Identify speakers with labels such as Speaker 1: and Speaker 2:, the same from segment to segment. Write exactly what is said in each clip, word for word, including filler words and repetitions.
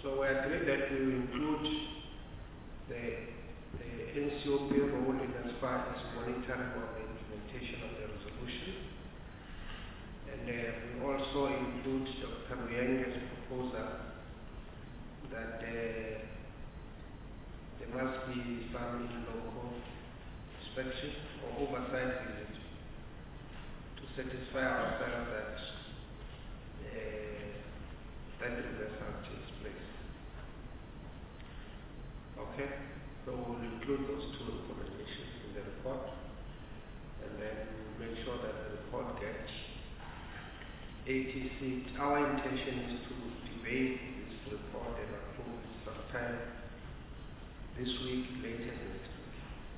Speaker 1: So we agreed that we will include the, the N C O P role in as far as monitoring of the implementation of the resolution. And uh, we also include Doctor Luyenge's proposal that uh, there must be some local inspection or oversight visit to satisfy ourselves that uh, that reversal takes place. Okay, so we'll include those two recommendations in the report, and then make sure that the report gets A T C. Our intention is to debate this report and approve it sometime this week, latest next week.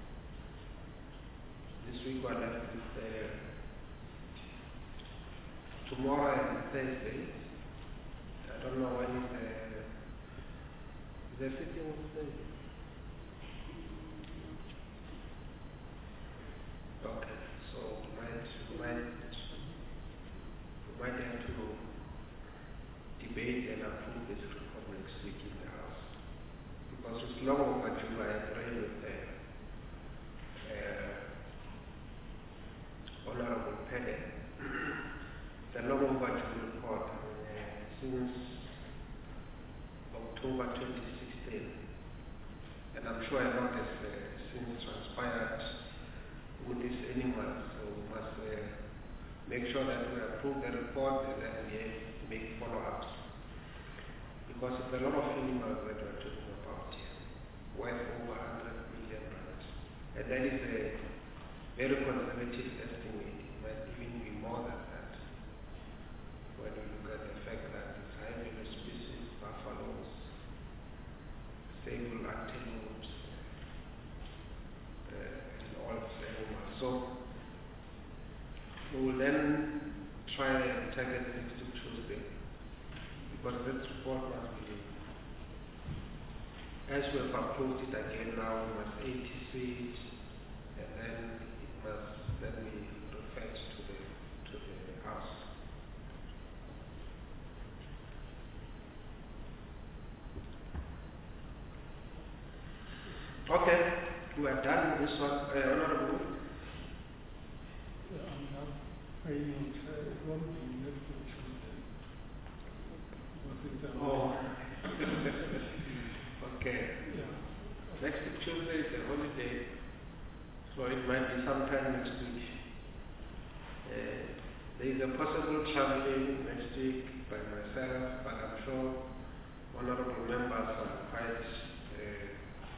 Speaker 1: This week we're left with uh, tomorrow and Thursday. I don't know when is the is the sitting on Thursday. Okay, so we might we might we might have to debate and approve this report next week in the House, because it's long overdue. I agree with the uh, Honorable Pede. The long overdue report uh, since October twenty sixteen, and I'm sure a lot has uh, since transpired with these animals, so we must uh, make sure that we approve the report and then we make follow-ups, because it's a lot of animals that we're talking about here, worth over one hundred million rand, and that is a very conservative estimate. It might even be more than that when you look at the fact that it's high value species, buffaloes, sable antelopes, uh, and all these animals. So we will then try and target next to Tuesday, because this report must be, as we have approved it again now, we must A T C it, and then it must then be referred to the to the House. Okay, we are done with this one. Uh, Honorable.
Speaker 2: Yeah, I'm not paying it won't be next Tuesday.
Speaker 1: Oh. Okay.
Speaker 2: Yeah.
Speaker 1: Next Tuesday is a holiday, so it might be sometime next week. Uh, there is a possible traveling next week by myself, but I'm sure honorable members are quite uh,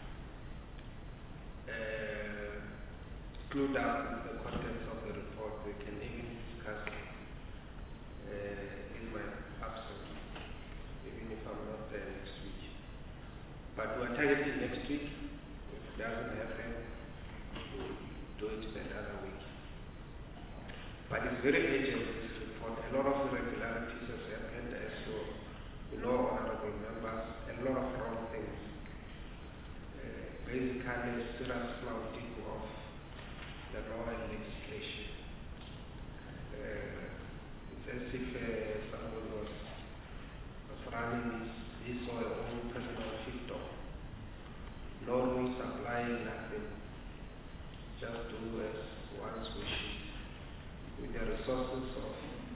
Speaker 1: uh, clued up with the contents of the report. We can even discuss uh, in my absence, even if I'm not there next week. But we're targeting next week. If it doesn't happen, we'll do it the other week. But it's very urgent, this report. A lot of irregularities have happened, as so you know, honorable members, a lot of wrong things. Uh, basically, serious flouting of the law and legislation. Uh, it's as if uh, someone was, was running his, his or her own personal fiefdom. No rules applying, nothing. Just do as one's wishes with the resources of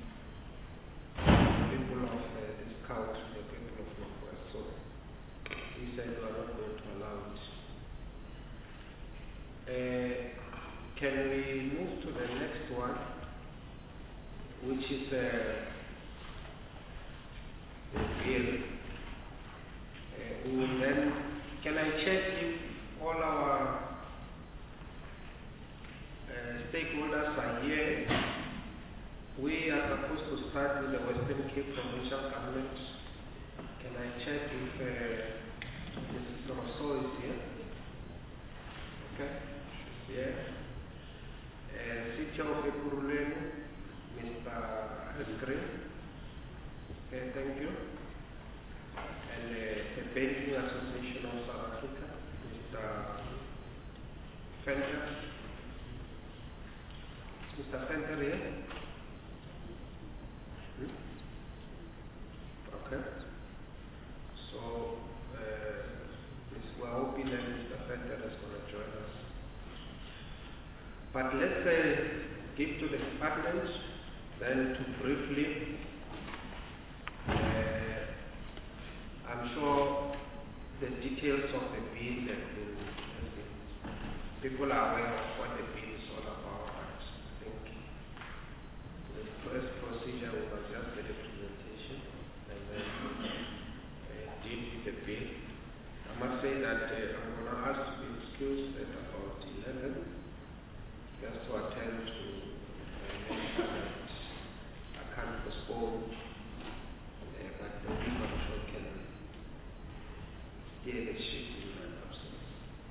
Speaker 1: the people of uh, this country, the people of Northwest. So we said we are not going to allow it. Uh, can we move to the next one, which is uh, the bill? Uh, we will then, can I check if all our uh, stakeholders are here? We are supposed to start with the Western Cape Provincial Government. Can I check if uh, Missus Rousseau is here? Okay, she's here. Uh, City of Ekurhuleni, Mister Esgrin. Okay, thank you. And uh, the Banking Association of South Africa, Mister Fenter. Mister Fenter here? Hmm? Okay. So But let's uh, give to the department then to briefly, uh, I'm sure the details of the bill have been, have been, people are aware of what the bill is all about. But I think the first procedure was just get a presentation and then uh, deal with the bill. I must say that uh, I'm going to ask to be excused at about eleven, just to attend to uh, that I can't postpone, uh, but the week I'm sure can hear the shift in my absence.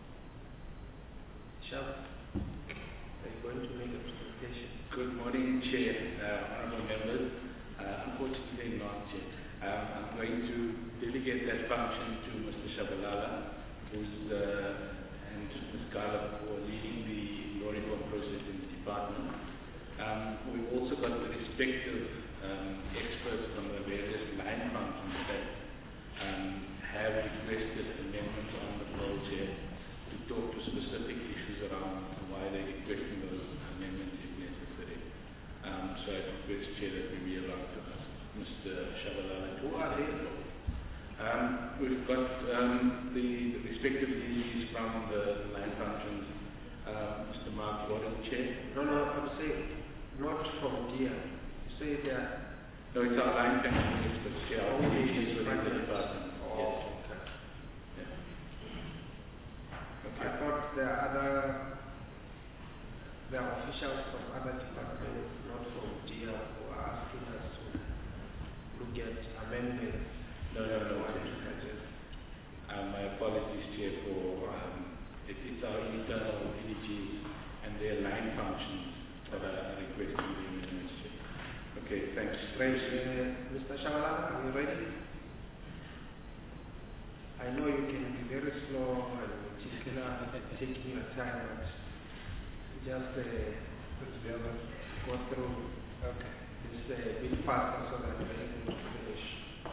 Speaker 1: Shall are you going to make a presentation?
Speaker 3: Good morning, Chair, uh, honourable members. Uh, unfortunately not, Chair. Um, I'm going to delegate that function to Mister Shabalala, who's uh, and Miz Garland for leading the law reform process in the department. Um, we've also got the respective um, experts from the various line functions that um, have requested amendments on the bill, Chair, to talk to specific issues around why they're requesting those amendments if necessary. Um, so I request, Chair, that we be allowed to ask Mister Shabalala to
Speaker 1: Who are they?
Speaker 3: Um, we've got um, the, the respective leads from the line functions. Uh, Mister Mark Gordon, Chair.
Speaker 1: No, no, I'm saying not from here. You say that.
Speaker 3: No, it's our line function experts, Chair. Our
Speaker 1: Oh,
Speaker 3: issues
Speaker 1: it's
Speaker 3: within the
Speaker 1: department.
Speaker 3: department.
Speaker 1: Oh,
Speaker 3: Yes.
Speaker 1: okay.
Speaker 3: Yeah. Okay.
Speaker 1: I thought there are other, there are officials from other departments, not from D I A, who are asking us to look at amendments.
Speaker 3: No, no, no.
Speaker 1: What
Speaker 3: Chair.
Speaker 1: to suggest.
Speaker 3: Um, my apologies, Chair, for um, it, it's our internal D Gs and their line functions that are requesting the amendments, Chair. Okay, thanks.
Speaker 1: Great. Uh, Mister Shabalala, are you ready? I know you can be very slow and particular, taking your time, but just uh, put together, go through okay. this uh, bit faster so that we're able to finish.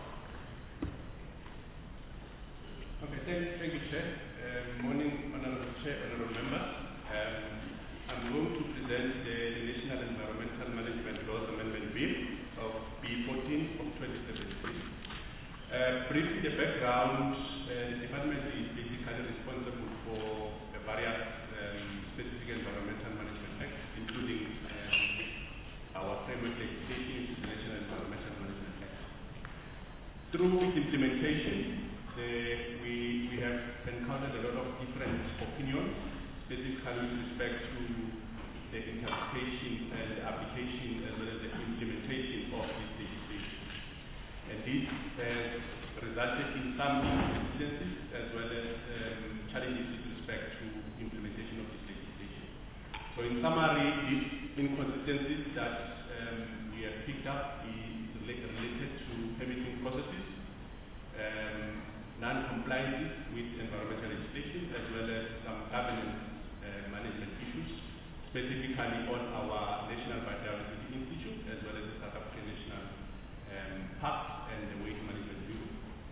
Speaker 4: Okay, thank, thank you, Chair. Uh, morning, Honourable Chair, Honourable Members. Um, I'm going to present the, the National Environmental Management Laws Amendment Bill of B fourteen of twenty seventeen. Uh, briefly, the background, uh, the department is basically responsible for the various um, specific environmental management acts, including um, our framework legislation, the National Environmental Management Act. Through its implementation, the, we, we have encountered a lot of different opinions, specifically with respect to the interpretation and the application as well as the implementation of this legislation. And this has resulted in some inconsistencies as well as um, challenges with respect to implementation of this legislation. So in summary, these inconsistencies that um, we have picked up is related to permitting processes, um, non-compliance with environmental legislation, as well as some governance uh, management issues, specifically on our National Biodiversity Institute, as well as the South African National um, Parks and the Waste Management Bureau.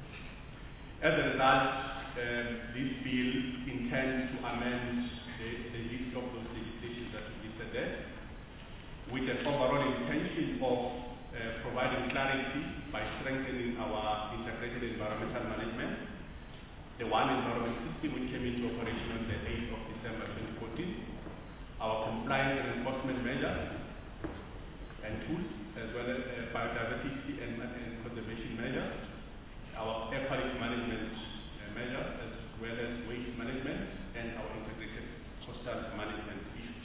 Speaker 4: As a result, um, this bill intends to amend the, the list of those legislations that we listed there, with an overall intention of uh, providing clarity by strengthening our integrated environmental management, the One Environment System which came into operation on the eighth of December twenty fourteen, our compliance and enforcement measures and tools, as well as uh, biodiversity and, and conservation measures, our air quality management uh, measures, as well as waste management and our integrated coastal management issues.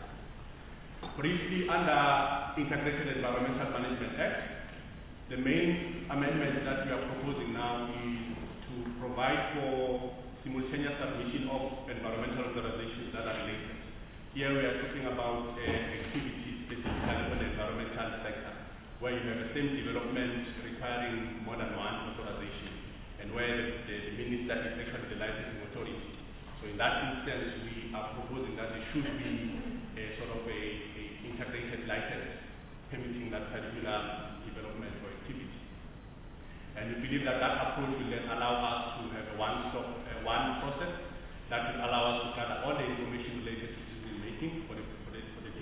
Speaker 4: Briefly, under Integrated Environmental Management Act, the main amendment that we are proposing now is to provide for simultaneous submission of environmental authorizations that are related. Here we are talking about uh, activities specifically on the environmental sector, where you have the same development requiring more than one authorization, and where the, the minister is actually the licensing authority. So in that instance, we are proposing that there should be a sort of a, a integrated license permitting that particular development or activity. And we believe that that approach will then allow us to have a one-stop, uh, one process that will allow us to gather all the information related to decision making for the, for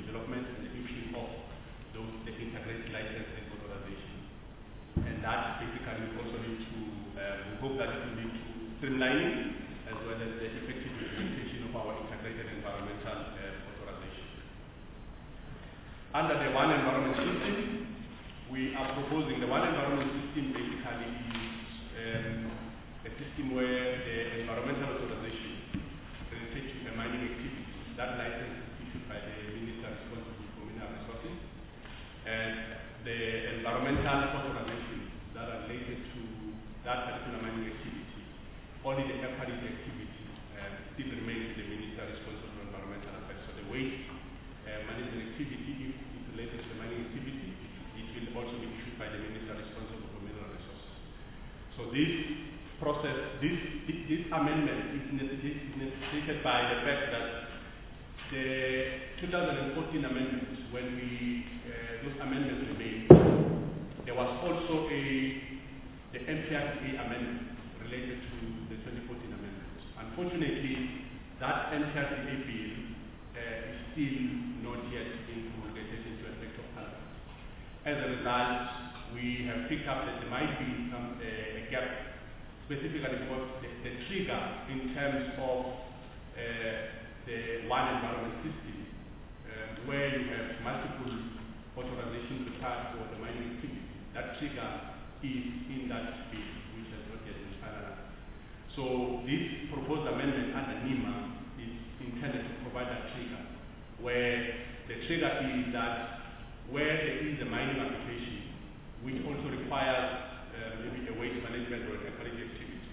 Speaker 4: development and the issuing of those the integrated license and authorization. And that basically also lead to, uh, we hope that it will lead to streamlining as well as the effective implementation of our integrated environmental uh, authorization. Under the One Environment System, we are proposing the One Environment System basically is um, a system where the environmental authorization related to a mining activity, that license is issued by the Minister responsible for mineral resources, and the environmental authorization that are related to that particular mining activity, only the F R E activity uh, still remains the Minister responsible for environmental affairs. So the waste uh, management activity, if it's related to the mining activity, it will also be issued by the Minister responsible for mineral resources. So this process, this, this, this amendment is necessitated by the fact that the two thousand fourteen amendments, when we, uh, those amendments were made, there was also a, the M P R D A amendment related to the twenty fourteen amendments. Unfortunately, that M P R D A bill uh, is still not yet being promulgated into effect of Parliament. As a result, we have picked up that there might be some uh, a gap, specifically because the, the trigger in terms of uh, the One Environment System, uh, where you have multiple authorizations required for the mining activity, that trigger is in that bill, which has not yet been finalized. So this proposed amendment under NEMA is intended to provide that trigger, where the trigger is that where there is a mining application, which also requires uh, maybe a waste management or a quality activity,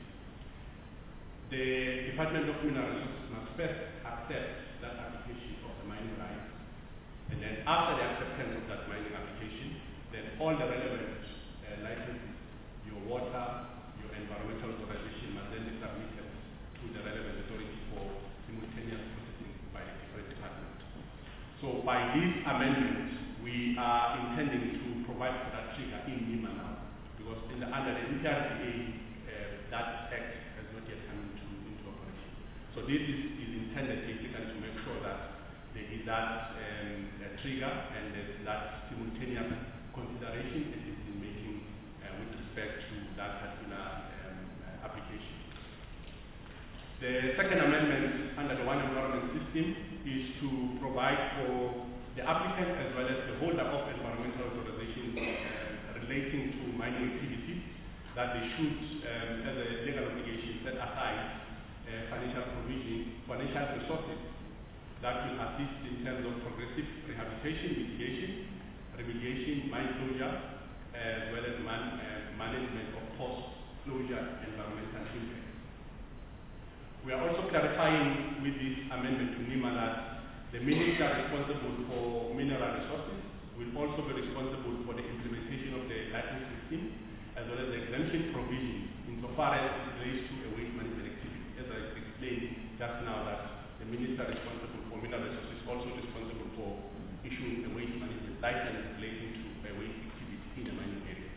Speaker 4: the Department of Mineral Resources must first accept that application of the mining rights, and then after the acceptance of that mining application, then all the relevant uh, licenses, your water, your environmental authorization must then be submitted to the relevant authority for simultaneous processing by the different departments. So by this amendment, we are intending to provide for that trigger in NEMA now, because in the, under the M P R D A, uh, that act has not yet come into, into operation. So this is, is intended basically to make sure that there is that um, uh, trigger and there's that simultaneous consideration and decision making uh, with respect to that particular um, uh, application. The second amendment under the One Environment System is to provide for the applicant as well as the holder of environmental authorization uh, relating to mining activities that they should, um, as a legal obligation, set aside uh, financial provision, financial resources that will assist in terms of progressive rehabilitation, mitigation, remediation, mine closure, as well as man, uh, management of post-closure environmental impact. We are also clarifying with this amendment to NEMA that the minister responsible for mineral resources will also be responsible for the implementation of the license system as well as the exemption provision insofar as it relates to a waste management activity. As I explained just now, that the minister responsible for mineral resources is also responsible for issuing a waste management license relating to a waste activity in a mining area.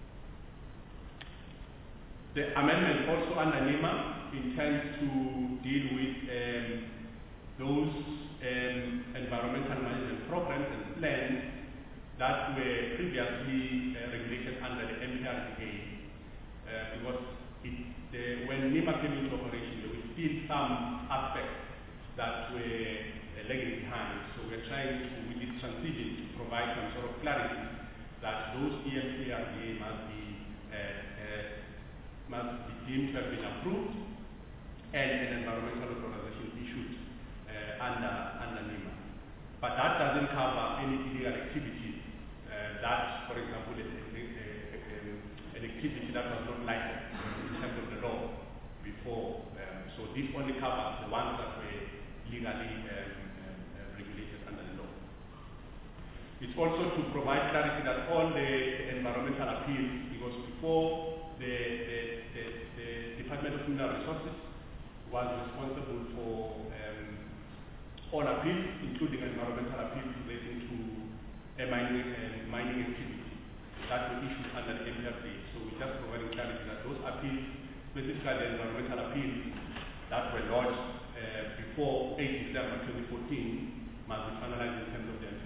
Speaker 4: The amendment also under NEMA intends to deal with um, those um, environmental management programs and plans that were previously uh, regulated under the M P R D A, uh, because it, the, when NEMA came into operation, there were still some aspects that were uh, lagging behind. So we're trying to, with this transition, to provide some sort of clarity that those E M P R D A must be uh, uh, must be deemed to have been approved and an environmental authorization issued uh, under under NEMA. But that doesn't cover any illegal activities. Uh, that, for example, is a, a, a, an activity that was not licensed in terms of the law before. Um, so this only covers the ones that were legally um, um, uh, regulated under the law. It's also to provide clarity that all the, the environmental appeals, because before the, the, the, the Department of Mineral Resources was responsible for um, all appeals, including environmental appeals relating to a mining, uh, mining activity that were issued under the M P R D A. So we just providing clarity that those appeals, specifically the environmental appeals that were lodged uh, before eighth December twenty fourteen, must be finalized in terms of the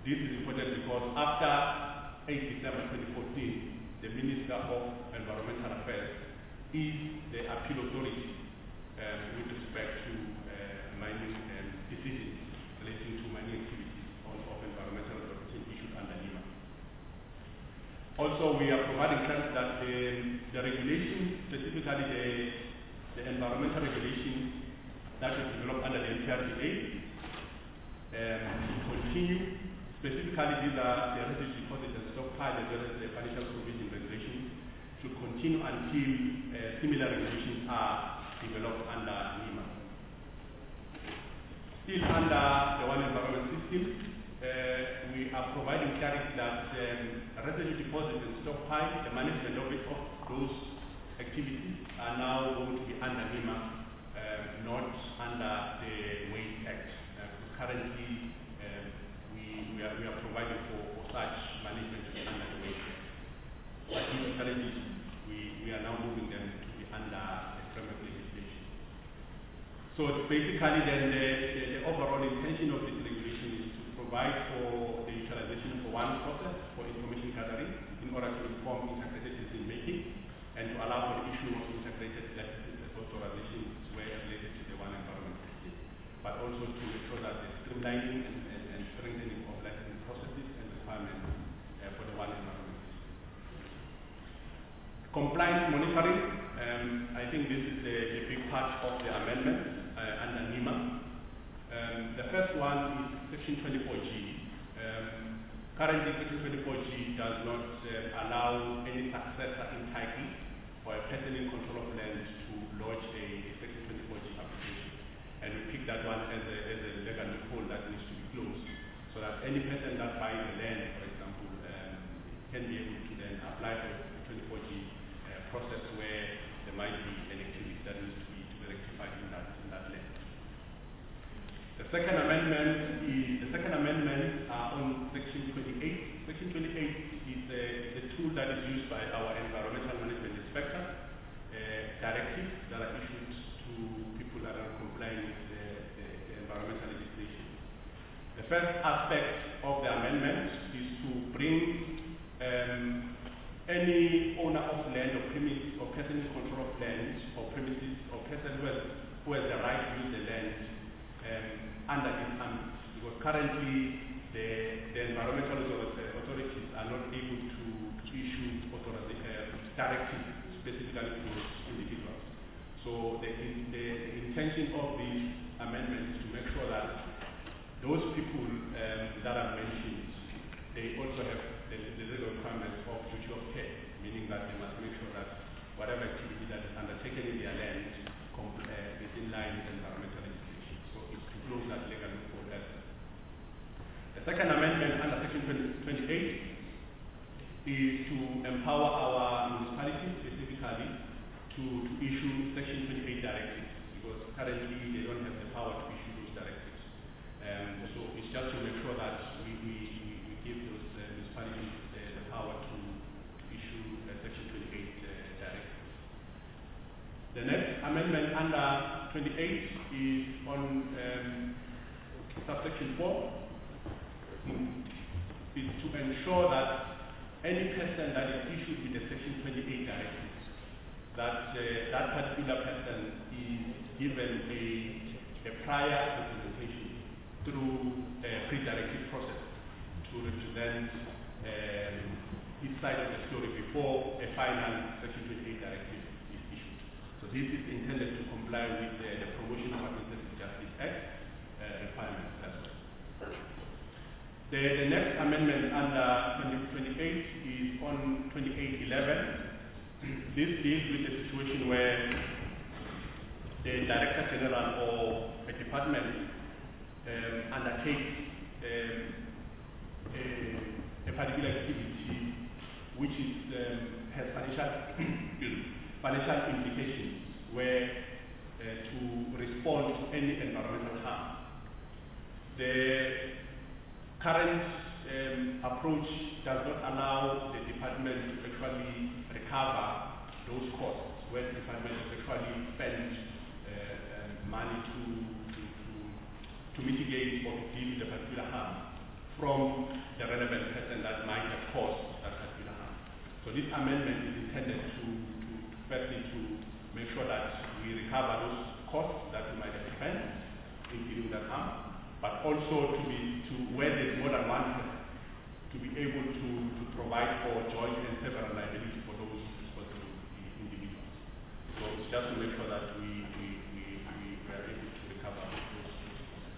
Speaker 4: This is important because after eighth December twenty fourteen, the Minister of Environmental Affairs is the appeal authority um, with respect to uh, mining um, decisions relating to mining activities on, of environmental authority issued under NEMA. Also, we are providing clarity that the, the regulations, specifically the, the environmental regulations that were developed under the N P R D A, um, continue. Specifically, these are the residue deposit and stockpile as well as the financial provision regulations should continue until uh, similar regulations are developed under NEMA. Still under the One Environment System, uh, we are providing clarity that um, residue deposit and stockpile, the management of, it, of those activities are now going to be under NEMA, uh, not under the Waste Act. Uh, currently, um, we, we, are, we are providing for, for such management to be under the Waste Act. But due to challenges, we, we are now moving them to be under the framework legislation. So basically, then the, the, the overall intention of this regulation is to provide for the utilization for one process for information gathering in order to inform integrated decision making and to allow for the issue of integrated licenses authorizations where related to the One Environment System, but also to ensure that the streamlining and, and, and strengthening of licensing processes and requirements uh, for the One Environment System. Compliance monitoring, um, I think this is a, a big part of the amendment uh, under NEMA. Um, the first one is Section twenty-four G. Um, currently, Section twenty-four G does not uh, allow any successor in title or a person in control of land to lodge a, a Section twenty-four G application. And we pick that one as a, as a legal loophole that needs to be closed, so that any person that buys the land, for example, um, can be able to then apply for the twenty-four G uh, process where there might be an activity that needs to be, to be rectified in that, in that land. The second amendment is the second amendment uh, on Section twenty-eight. Section twenty-eight is a, is a tool that is used by our environmental management inspector, uh, directives that are issued to people that are complying with the, the, the environmental legislation. The first aspect of the amendment is to bring um, any owner of land or premise or person in control of land or premises or person who has, who has the right to use the land um, under this ambit, because currently the, the environmental authorities are not able to, to issue authority, uh, directives specifically to individuals. So the, the, the intention of this amendment is to make sure that those people um, that are mentioned, they also have the, the legal requirements of duty of care, meaning that they must make sure that whatever activity that is undertaken in their land uh, is in line with environmental legislation. So it's to close that legal loophole as well. The second amendment under Section twenty-eight is to empower our municipalities specifically to, to issue Section twenty-eight directives, because currently they don't have the power to issue those directives. Um, so it's just to make sure that we, we, we give those uh, municipalities uh, the power to, to issue uh, Section twenty-eight uh, directives. The next amendment under twenty-eight is on um, subsection four. Mm, is to ensure that any person that is issued with the Section twenty-eight directives, that uh, that particular person is given a, a prior representation through a pre-directive process to represent um, his side of the story before a final Section twenty-eight directive is issued. So this is intended to comply with uh, the Promotion of Administrative Justice Act uh, requirements as well. The, the next amendment under twenty twenty-eight is on twenty-eight eleven. This deals with a situation where the Director General or a department um, undertakes um, a, a particular activity which is, um, has financial, financial implications, where uh, to respond to any environmental harm. The current um, approach does not allow the department to actually recover those costs, where the department has actually spent uh, um, money to, to, to, to mitigate or to deal with a particular harm. from the relevant person that might have caused that particular harm. So this amendment is intended to, to firstly to make sure that we recover those costs that we might have spent in dealing with that harm, but also to be to where there's more than one person, to be able to, to provide for joint and several liability for those responsible individuals. So it's just to make sure that we, we, we, we are able to recover those costs.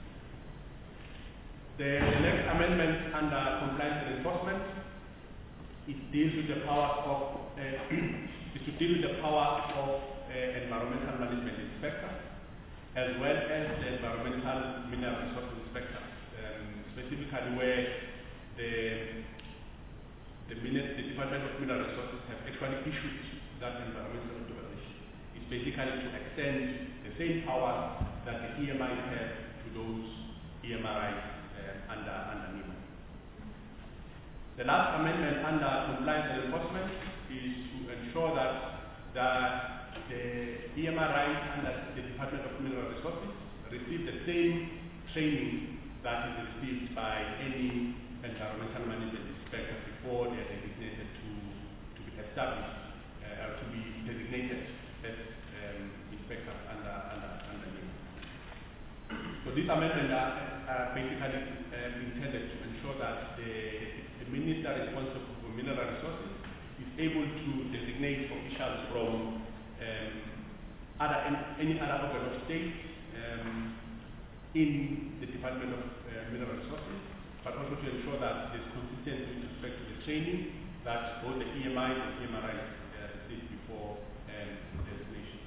Speaker 4: The, the next amendment under compliance and enforcement, it deals with the power of, uh, is to deal with the power of uh, environmental management inspector, as well as the environmental mineral resource inspector, um, specifically where the, the, minute, the Department of Mineral Resources have actually issued that environmental authorization. It's basically to extend the same powers that the E M Is have to those E M R Is uh, under, under NEMA. The last amendment under compliance and enforcement is to ensure that, that the E M R Is under the Department of Mineral Resources receive the same training that is received by any environmental management inspector before they are designated to, to be established, uh, or to be designated as um, inspectors under, under, under NEMA. So these amendments are, are basically um, intended to ensure that the, the minister responsible for mineral resources is able to designate officials from um, other, any other organ of state um, in the Department of uh, Mineral Resources, but also to ensure that there's consistency with respect to the training that both the E M Is and E M R Is uh, received before um, designation.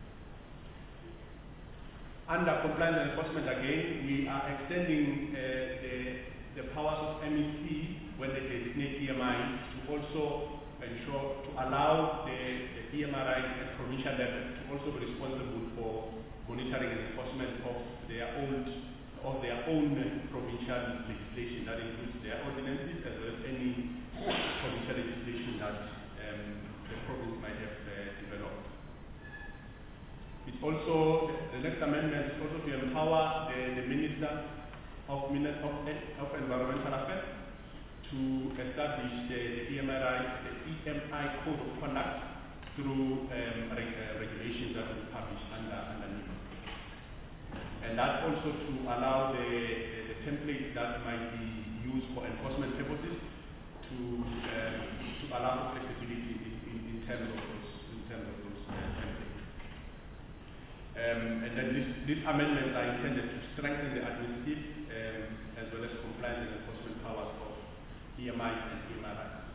Speaker 4: Under compliance and enforcement again, we are extending uh, the, the powers of M E C when they designate E M Is to also ensure, to allow the, the E M R Is at provincial level to also be responsible for monitoring and enforcement of their own of their own provincial legislation. That includes their ordinances as well as any provincial legislation that um, the province might have uh, developed. It's also, the, the next amendment is also to empower the, the Minister of, of, of Environmental Affairs to establish the, the E M R I, the E M I Code of Conduct through um, reg, uh, regulations that will be published under, under NEMA. And that also to allow the, the, the templates that might be used for enforcement purposes to um, to allow for flexibility in, in, in terms of those in terms of those uh, templates. Um, and then this, these amendments are intended to strengthen the administrative um, as well as compliance and enforcement powers of E M Is and E M R Is.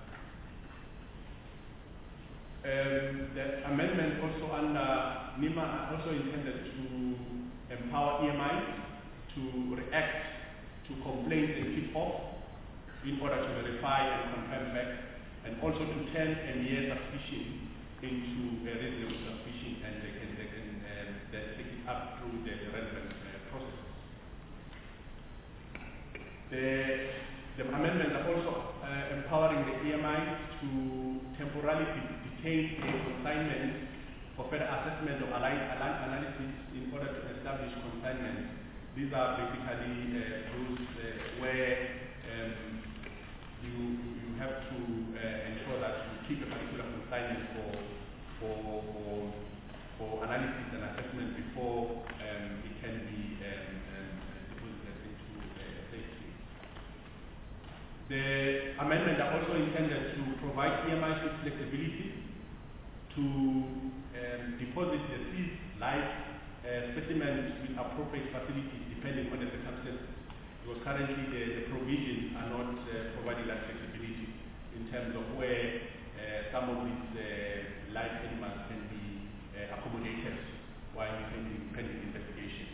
Speaker 4: Um, the amendment also under NEMA are also intended to empower E M Is to react to complaints and tip off in order to verify and confirm facts, and also to turn a mere suspicion into a reasonable suspicion, and they can, they can um, then take it up through the, the relevant uh, processes. The, the amendments are also uh, empowering the E M Is to temporarily detain a consignment for further assessment or analysis in order to establish consignment. These are basically uh, those uh, where um, you, you have to uh, ensure that you keep a particular consignment for, for, for, for analysis and assessment before um, it can be um, um, deposited into a safety. The amendments are also intended to provide E M Is with flexibility to um, deposit the seized live uh, specimens with appropriate facilities depending on the circumstances, because currently the, the provisions are not uh, providing that flexibility in terms of where uh, some of these uh, live animals can be uh, accommodated while pending, pending investigation.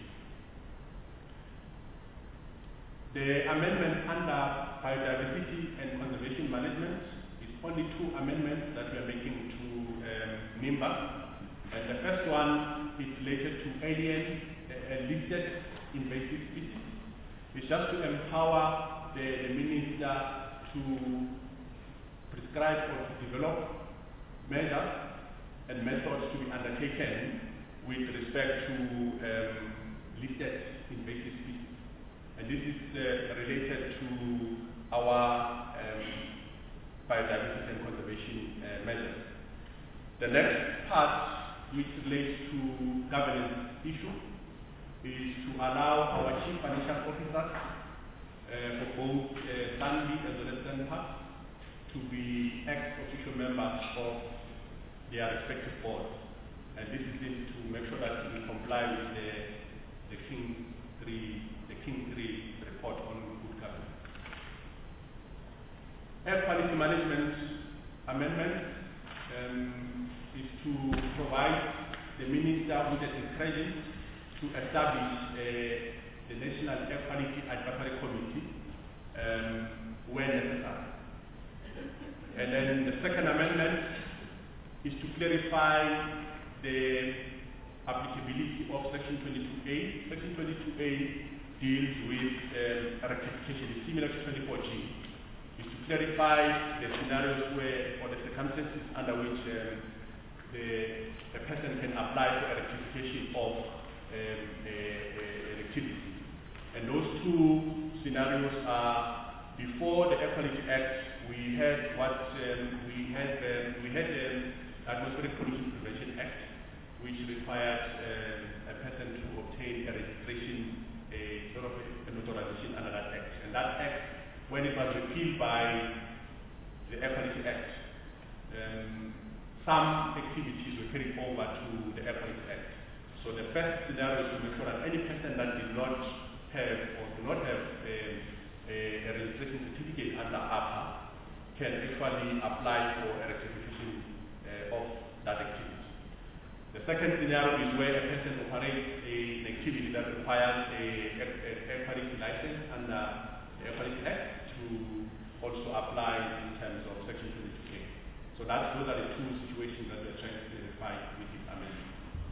Speaker 4: The amendment under biodiversity and conservation management is only two amendments that we are making to um, NIMBA. And the first one is related to alien uh, listed invasive species. It's just to empower the, the minister to prescribe or to develop measures and methods to be undertaken with respect to um, listed invasive species. And this is uh, related to our um, biodiversity and conservation uh, measures. The next part, which relates to governance issue, is to allow our chief financial officers uh, for both uh, Sandy as well as Sanha to be ex-official members of their respective boards. And this is to make sure that we comply with the, the King three, the King three report on good governance. Air quality management amendment um, is to provide the minister with the discretion to establish uh, the National Air Quality Advisory Committee um, where necessary. And then the second amendment is to clarify the applicability of Section twenty-two A. Section twenty-two A deals with um, rectification, similar to twenty-four G. Is to clarify the scenarios where, or the circumstances under which um, the, the person can apply for a rectification of um, a, a, an activity. And those two scenarios are, before the Air Quality Act, we had what um, we had um, we had the um, Atmospheric Pollution Prevention Act, which required um, a person to obtain a registration, a sort of a, an authorization under that act. And that act, when it was repealed by the Air Quality Act, um, some activities were carried over to the Air Quality Act. So the first scenario is to make sure that any person that did not have or do not have a, a, a registration certificate under A P A can actually apply for a rectification uh, of that activity. The second scenario is where a person operates a, an activity that requires a, a, a air quality license under the Air Quality Act to also apply in terms of Section twenty-two A. So that, those are the two situations that we're trying to clarify with this amendment.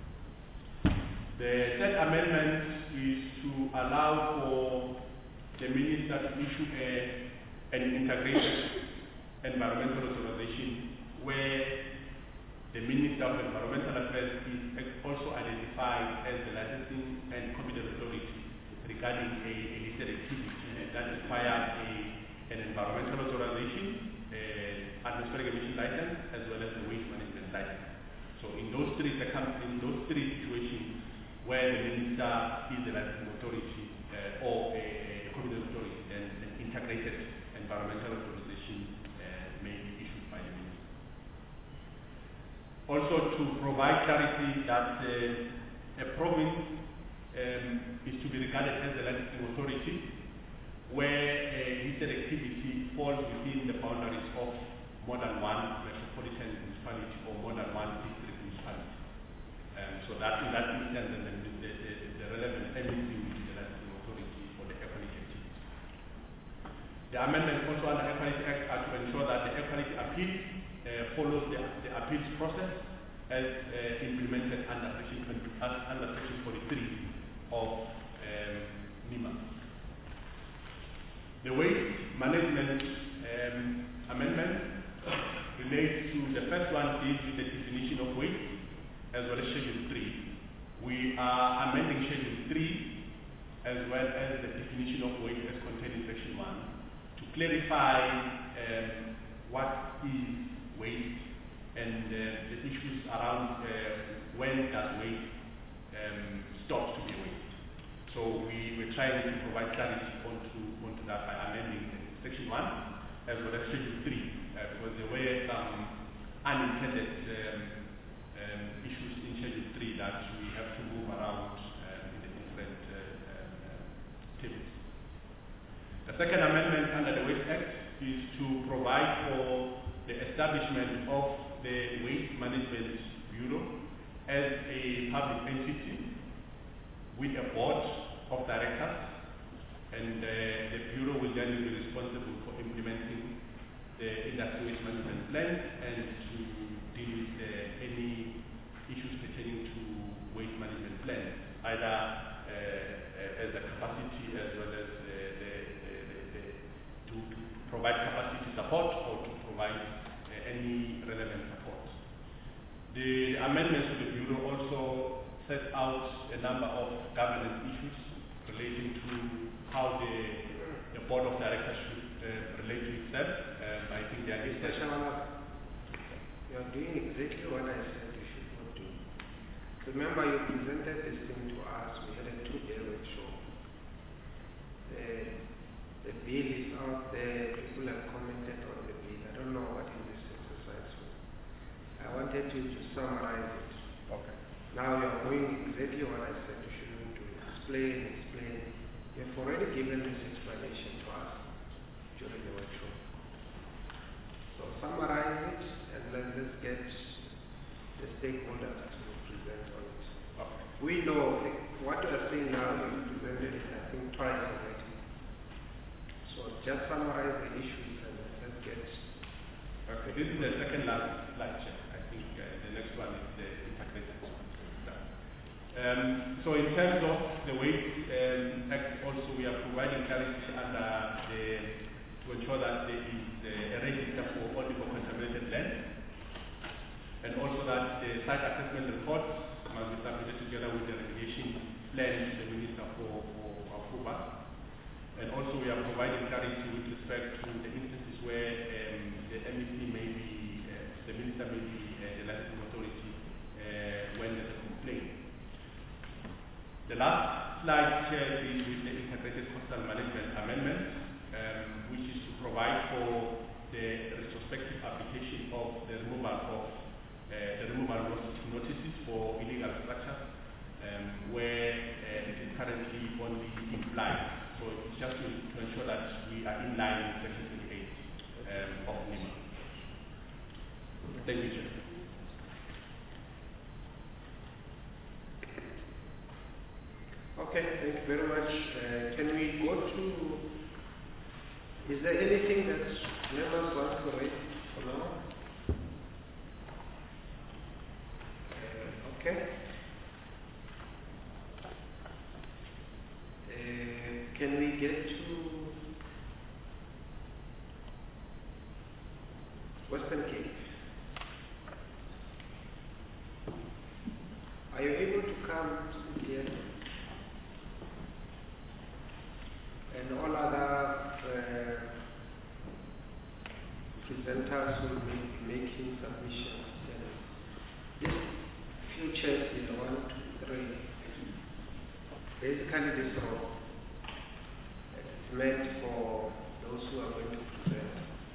Speaker 4: The third amendment is to allow for the minister to issue a, an integrated environmental authorization where the Minister of Environmental Affairs is also identified as the licensing and competent authority regarding a, a listed activity that requires a, an environmental authorization, an atmospheric emission license, as well as a waste management license. So in those three in those three situations where the Minister is the licensing authority uh, or a, a competent authority, then an integrated environmental authorization uh, may be issued by the Minister. Also, to provide clarity that uh, a province um, is to be regarded as the licensing authority where a listed activity falls within the boundaries of more than one metropolitan municipality or more than one district municipality. Um, so that in that instance, then the, the, the, the relevant M E C will be the licensing authority for the air quality activity. The amendments also under the Air Quality Act are to ensure that the air quality appeal uh, follows the, the appeals process as uh, implemented under Section under Section forty-three of um, NEMA. The waste management um, amendment relates to the first one deals with the definition of waste as well as Schedule three. We are amending Schedule three as well as the definition of waste as contained in Section one to clarify um, what is waste and uh, the issues around uh, when does waste um, stop to be waste. So we were trying to provide clarity onto, onto that by amending Section one as well as Schedule three uh, because there were some unintended um, um, issues in Schedule three that we have to move around uh, in the different uh, uh, tables. The second amendment under the Waste Act is to provide for the establishment of the Waste Management Bureau as a public entity with a board of directors, and uh, the Bureau will then be responsible for implementing the industry waste management plan and to deal with uh, any issues pertaining to waste management plan, either uh, as a capacity as well as uh, the, the, the, the, to, to provide capacity support or to provide uh, any relevant support. The amendments to the Bureau also set out a number of governance issues relating to how the, the board of directors should uh, relate to itself. Um, I think there is
Speaker 1: Mister Shabalala, you are doing exactly what I said you should not do. Remember, you presented this thing to us. We had a two-day workshop. The, the bill is out there. People have commented on the bill. I don't know what is this exercise for. I wanted you to summarize it.
Speaker 4: Okay.
Speaker 1: Now you are going exactly what I said you shouldn't do. Explain, explain. You have already given this explanation to us during the workshop. So summarize it and then let's get the stakeholders to present on it.
Speaker 4: Okay.
Speaker 1: We know like, what you are saying now, you presented it I think twice already. So just summarize the issues and then let's get.
Speaker 4: Okay. This is the second last lecture. I think uh, the next one is the integrated system. Um, so in terms of the Waste um, Act, also we are providing clarity under the to ensure that there is uh, a register for all the contaminated land, and also that the site assessment report must be submitted together with the remediation plan to the Minister for, for approval. And also we are providing clarity with respect to the instances where um, the M E C may be, uh, the Minister may be uh, the licensing authority uh, when there's a complaint. The last slide here is with the Integrated Coastal Management Amendment, um, which is to provide for the retrospective application of the removal of uh, the removal notices for illegal structures, um, where uh, it is currently only implied. So it's just to, to ensure that we are in line with Section twenty-eight um, of NEMA. Thank you, Chair.
Speaker 1: Okay, thank you very much. Uh, can we go to, is there anything that members want to raise for now? Uh, okay. Uh, can we get to Western Cape? Are you able to come here? And all other uh, presenters will be making submissions. This future is one, two, three. Basically, this row is meant for those who are going to present.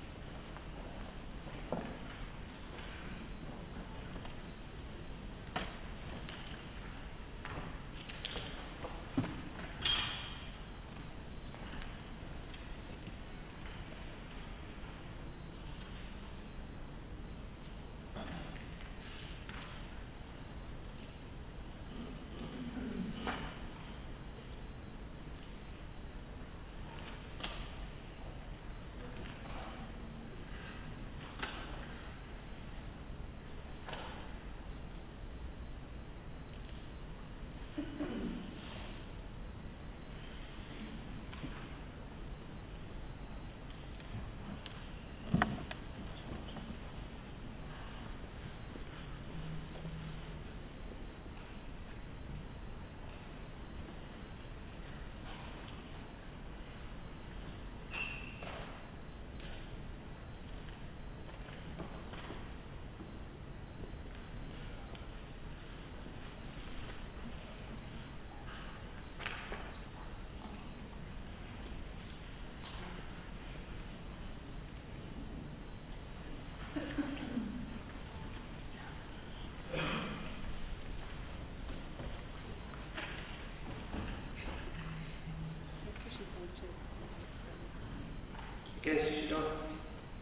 Speaker 1: Yes, John.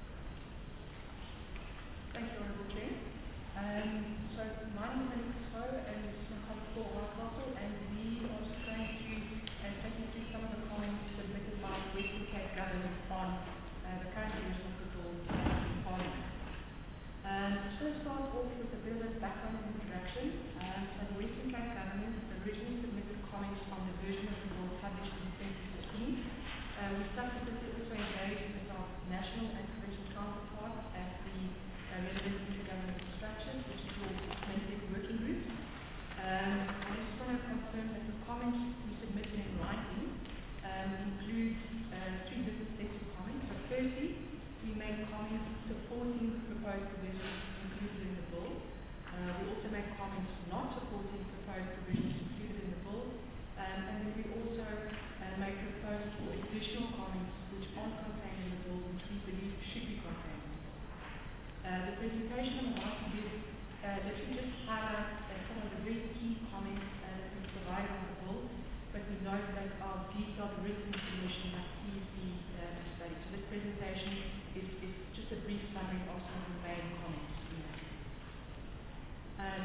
Speaker 5: Thank you, Honourable Chair. Um, so, my name is Melissa So, and it's my colleague Paul Whitecastle, and we are just going to uh, take you through some of the comments submitted by the Western Cape Government on uh, the current edition of the bill in Parliament. Um, so, to start off with a bit of a background and introduction. Um, so, the Western Cape Government originally submitted comments on the version of the bill published in twenty fifteen. Uh, we subsequently also engaged with our national and provincial counterparts at the uh, relevant intergovernmental structures, which is called Mentec Working Group. Um, I just want to confirm that the comments we submitted in writing um,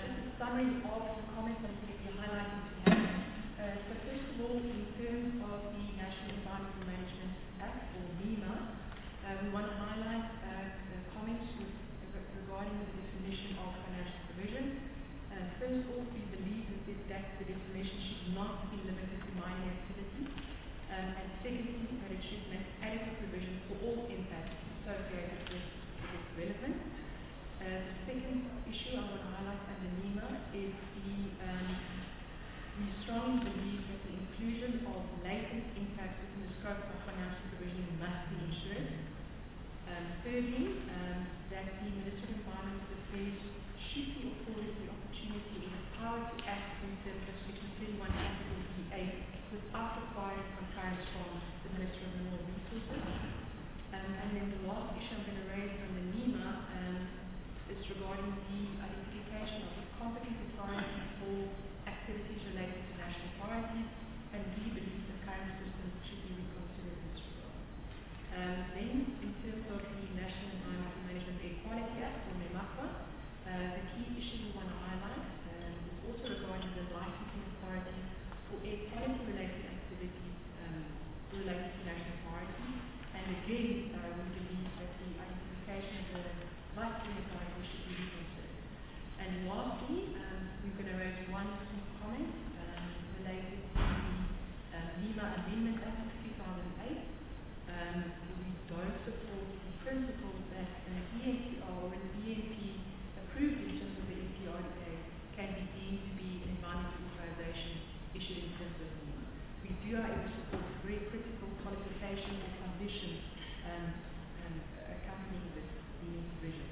Speaker 5: just a summary of the comments that we will be highlighting today. Uh, so first of all, in terms of the National Environmental Management Act, or NEMA, uh, we want to highlight uh, the comments with, uh, regarding the definition of financial provision. Uh, first of all, we believe that, this, that the definition should not be limited to mining activities. Um, and secondly, that it should make adequate provision for all impacts associated with its development. Uh, the second issue I want to highlight under NEMA is the, um, we strongly believe that the inclusion of latent impacts within the scope of financial provision must be ensured. Um, thirdly, um, that the Ministry of Environmental Affairs should be afforded the opportunity and the power to act in terms of Section thirty-one capital B eight without requiring concurrence from the Ministry of Mineral Resources. Um, and then the last issue I'm going to raise on the NEMA um, is regarding the identification of the competent authority for activities related to national priorities, and we believe the current system should be reconsidered in this regard. Um, then, in terms of the National Environmental Management Air Quality Act, or NEMAQA, uh, the key issue we want to highlight um, is also regarding the licensing authority for air quality related activities um, related to national priorities. And again, uh, we believe that the identification of the licensing authority should be reconsidered. And lastly, um, we're going to raise one small comment um, related to the uh, NEMA Amendment Act of two thousand eight. Um, we don't support the principle that an E N P R or an E N P approved in terms of the N P R D A can be deemed to be an environmental authorization issued in terms of NEMA. We do, however, support very critical qualification or conditions um, um, accompanying this NEMA provision.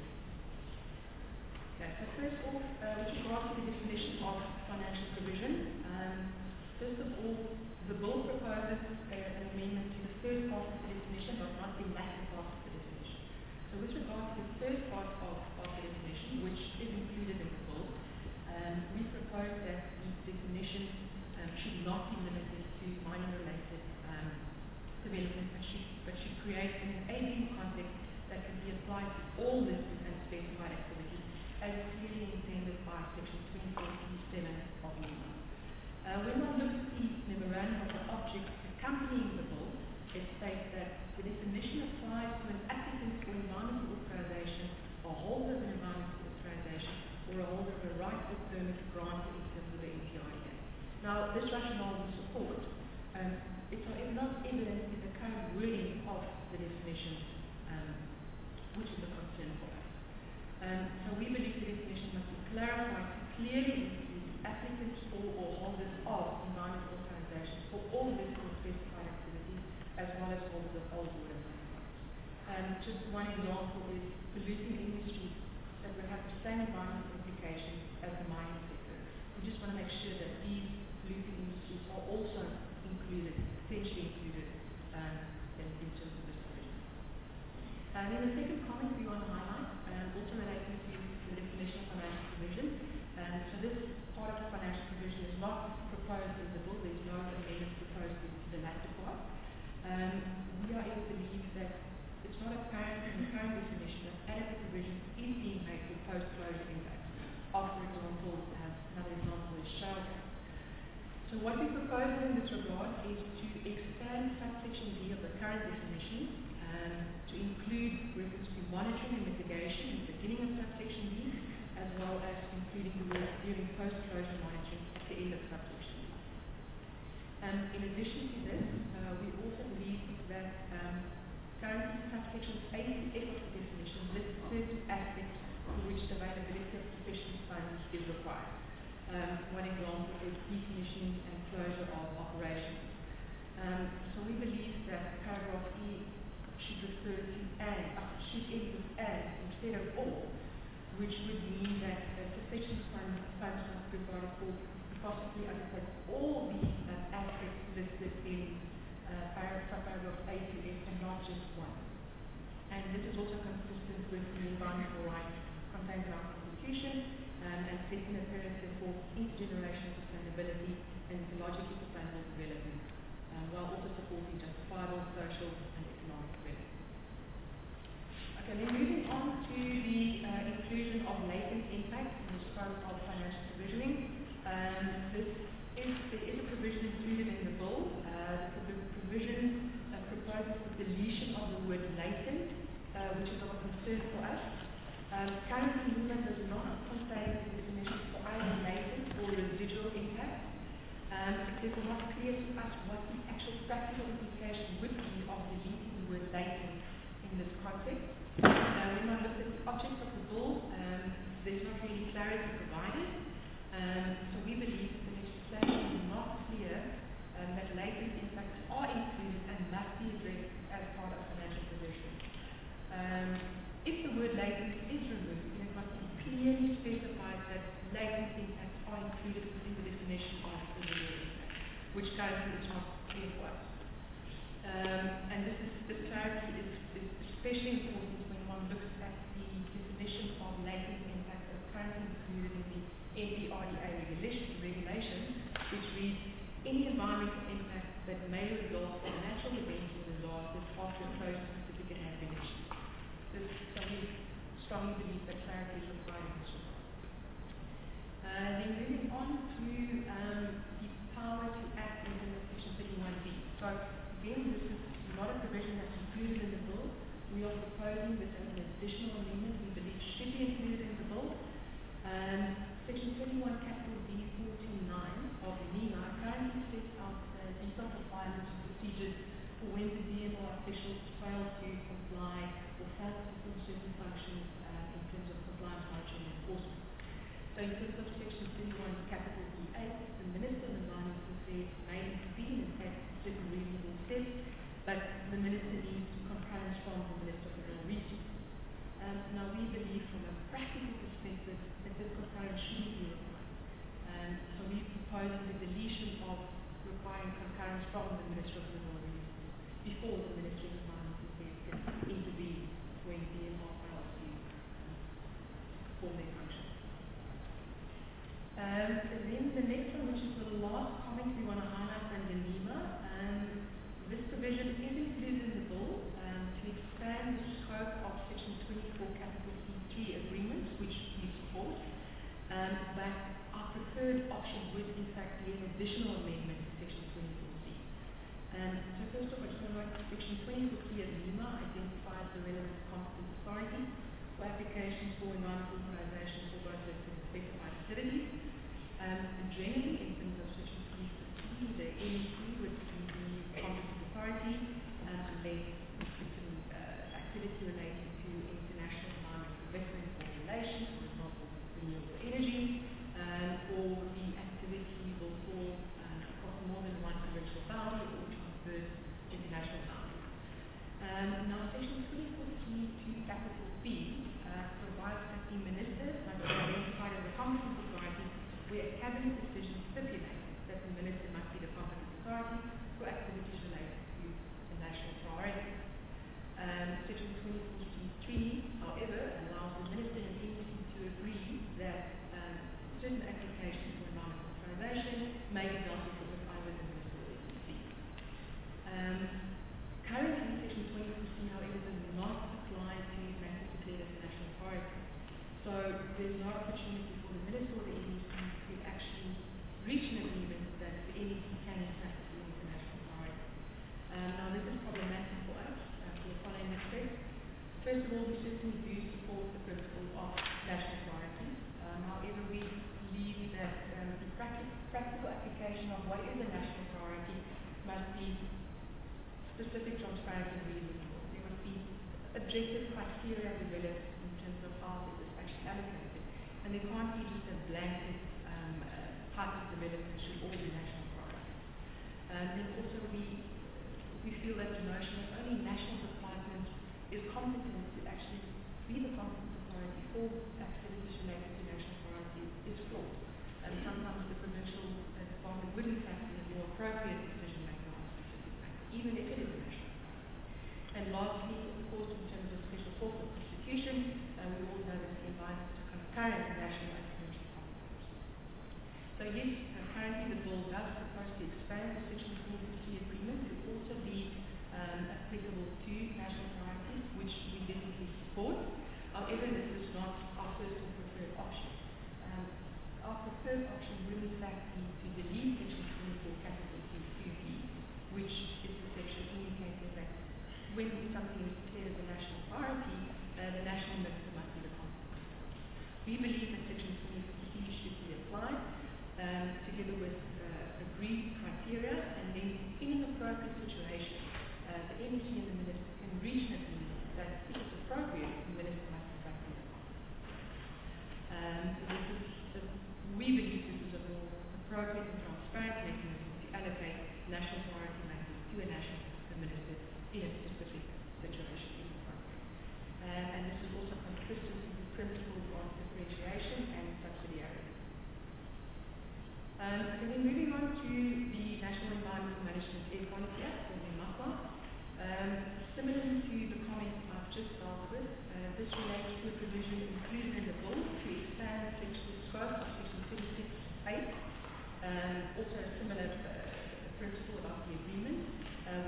Speaker 5: Okay, so first off, uh, with regard to the definition of financial provision, um, first of all, the bill proposes uh, an amendment to the first part of the definition, but not the latter part of the definition. So with regard to the first part of, of the definition, which is included in the bill, um, we propose that the definition um, should not be limited to mining-related um, development, but should, but should create an enabling context that can be applied to all listed and specified activities, as clearly intended by Section twenty-four C seven of NEMA. Uh, when one looks at the memorandum of the object accompanying the bill, it states that the definition applies to an applicant for environmental authorization, a holder of an environmental authorization, or a holder of a right or permit granted in terms of the N P R D A. Now, this rationale we support. Um, it's however not evident in the current wording of the definition, um, which is a concern for us. Um, so we believe the definition must be clarified to clearly include applicants for or holders of environmental authorizations for all listed or specified activities, as well as holders of old water rights. Um, just one example is polluting industries that will have the same environmental implications as the mining sector. We just want to make sure that these polluting industries are also included, potentially included um, in, in terms of this provision. And then the second comment we want to highlight, um, also relating to the definition of financial provision. Um, so this part of the financial provision is not proposed in the bill. There's no amendment proposed to the latter part. Um, we are able to believe that it's not apparent in the current definition that adequate provision is being made for post-closure impacts. Of, for example, um, another example is shale gas. So what we propose in this regard is to expand subsection D of the current definition um, to include reference to monitoring and mitigation in the beginning of subsection D, as well as including the word during post-closure monitoring at the end of subsection D. Um, in addition to this, uh, we also believe that um, currently subsection A to F of the definition lists certain aspects for which the availability of sufficient funds is required. Um, one example is decommissioning and closure of operations. Um, so we believe that paragraph E should refer to and, uh, should end with and instead of or, which would mean that uh, sufficient funds, funds must be provided for possibly undertake all the uh, aspects listed in uh, paragraph, paragraph A to F and not just one. And this is also consistent with the environmental rights contained in our Constitution um, and setting a imperative for intergenerational sustainability and ecologically sustainable development, um, while also supporting justifiable social and economic development. Okay, then moving on to the uh, inclusion of latent impacts in the scope of financial it is not clear to us what the actual practical implication would be of deleting the word latent in this context. Uh, when one looks at the object of the bill, um, there's not really clarity provided. Um, so we believe that the legislation is not clear um, that latent impacts are included and must be addressed as part of financial position. Um, if the word latent is removed, then it must be clearly specified that latent impacts are included within the definition of residual impact, which currently is not clear for us. Um, and this, is, this clarity is, is especially important when one looks at the definition of latent impact that's currently included in the N P R D A regulation, regulation, which reads, any environmental impact that may result from natural events or disasters after a closed certificate has been issued. This, so we strongly believe that clarity is required in this regard. Uh, then moving on to um, the power to act in terms of Section thirty-one B. So again, this is not a provision that's included in the bill. We are proposing this as an additional amendment we believe should be included in the bill. Um, Section thirty-one capital B four two nine of the NEMA currently sets out uh, detailed requirements and procedures for when the D M R officials fail to comply or fail to perform certain functions uh, in terms of compliance monitoring and enforcement. So in terms of Section thirty-one capital B eight, the Minister of Environment Affairs may intervene and take certain reasonable steps, but the Minister needs concurrence from the Minister of Mineral Resources. Um, now we believe from a practical perspective that this concurrence shouldn't be required. Um, so we're proposing the deletion of requiring concurrence from the Minister of Mineral Resources before the Ministry of Environment Affairs can intervene when D M R fails to um, perform their function. Um, then the next one, which is the last comment we want to highlight under NEMA, um, this provision is included in the bill um, to expand the scope of Section twenty-four capital C three agreements, which we support, um, but our preferred option would in fact be an additional amendment to Section twenty-four C. Um, so first of all, I just want to note Section twenty-four C of NEMA identifies the relevant competent authority for applications for environmental authorizations for both listed and specified facilities. Um, generally, in terms of Section twenty-four C, the N E C would be the competent authority um, unless certain uh, activity relating to international environmental investment formulation, for example, renewable energy, um, or the activity will fall um, across more than one provincial boundary or transverse international boundaries. Um, now, Section twenty-four C two capital B uh, provides that the Minister must be identified as a competent authority where a cabinet decision stipulates that the Minister must be the competent authority for activities related to the national priority. Um, Section twenty-four C three, however, allows the Minister and N E C to agree that um, certain applications for environmental authorization may be dealt with either the Minister or N E C. Um, currently, Section twenty-four C, however, does not apply to matters declared as a national priority. So there's no opportunity for the Minister or the N E C to actually reach an agreement that the N E C can in fact be an international priority. Um, now this is problematic for us uh, for the following aspects. First of all, we certainly do support the principle of national priority. Um, however, we believe that um, the practic practical application of what is a national priority must be specific, transparent, and reasonable. There must be objective criteria developed in terms of how this is actually allocated. And there can't be just a blanket um, uh, type of development should all be national priorities. Um, and also we, we feel that the notion that only national department is competent to actually be the competent authority for activities related to national priorities is flawed. And sometimes the provincial uh, department would in fact be a more appropriate decision maker on a specific matter, even if it is a national priority. And lastly, of course, in terms of special corporate prosecution, uh, we all know that the line to concurrent national and provincial competence. So yes, uh, currently the bill does propose to expand the Section twenty-four C agreement to also be um, applicable to national priorities, which we definitely support. However, this is not our first or preferred option. Um, our preferred option would in fact be to delete Section twenty-four capital C two B, which is the section indicating that when something is declared as a national priority, uh, the national minister must be the competent authority. We believe that Section twenty-four C should be applied um, together with uh, agreed criteria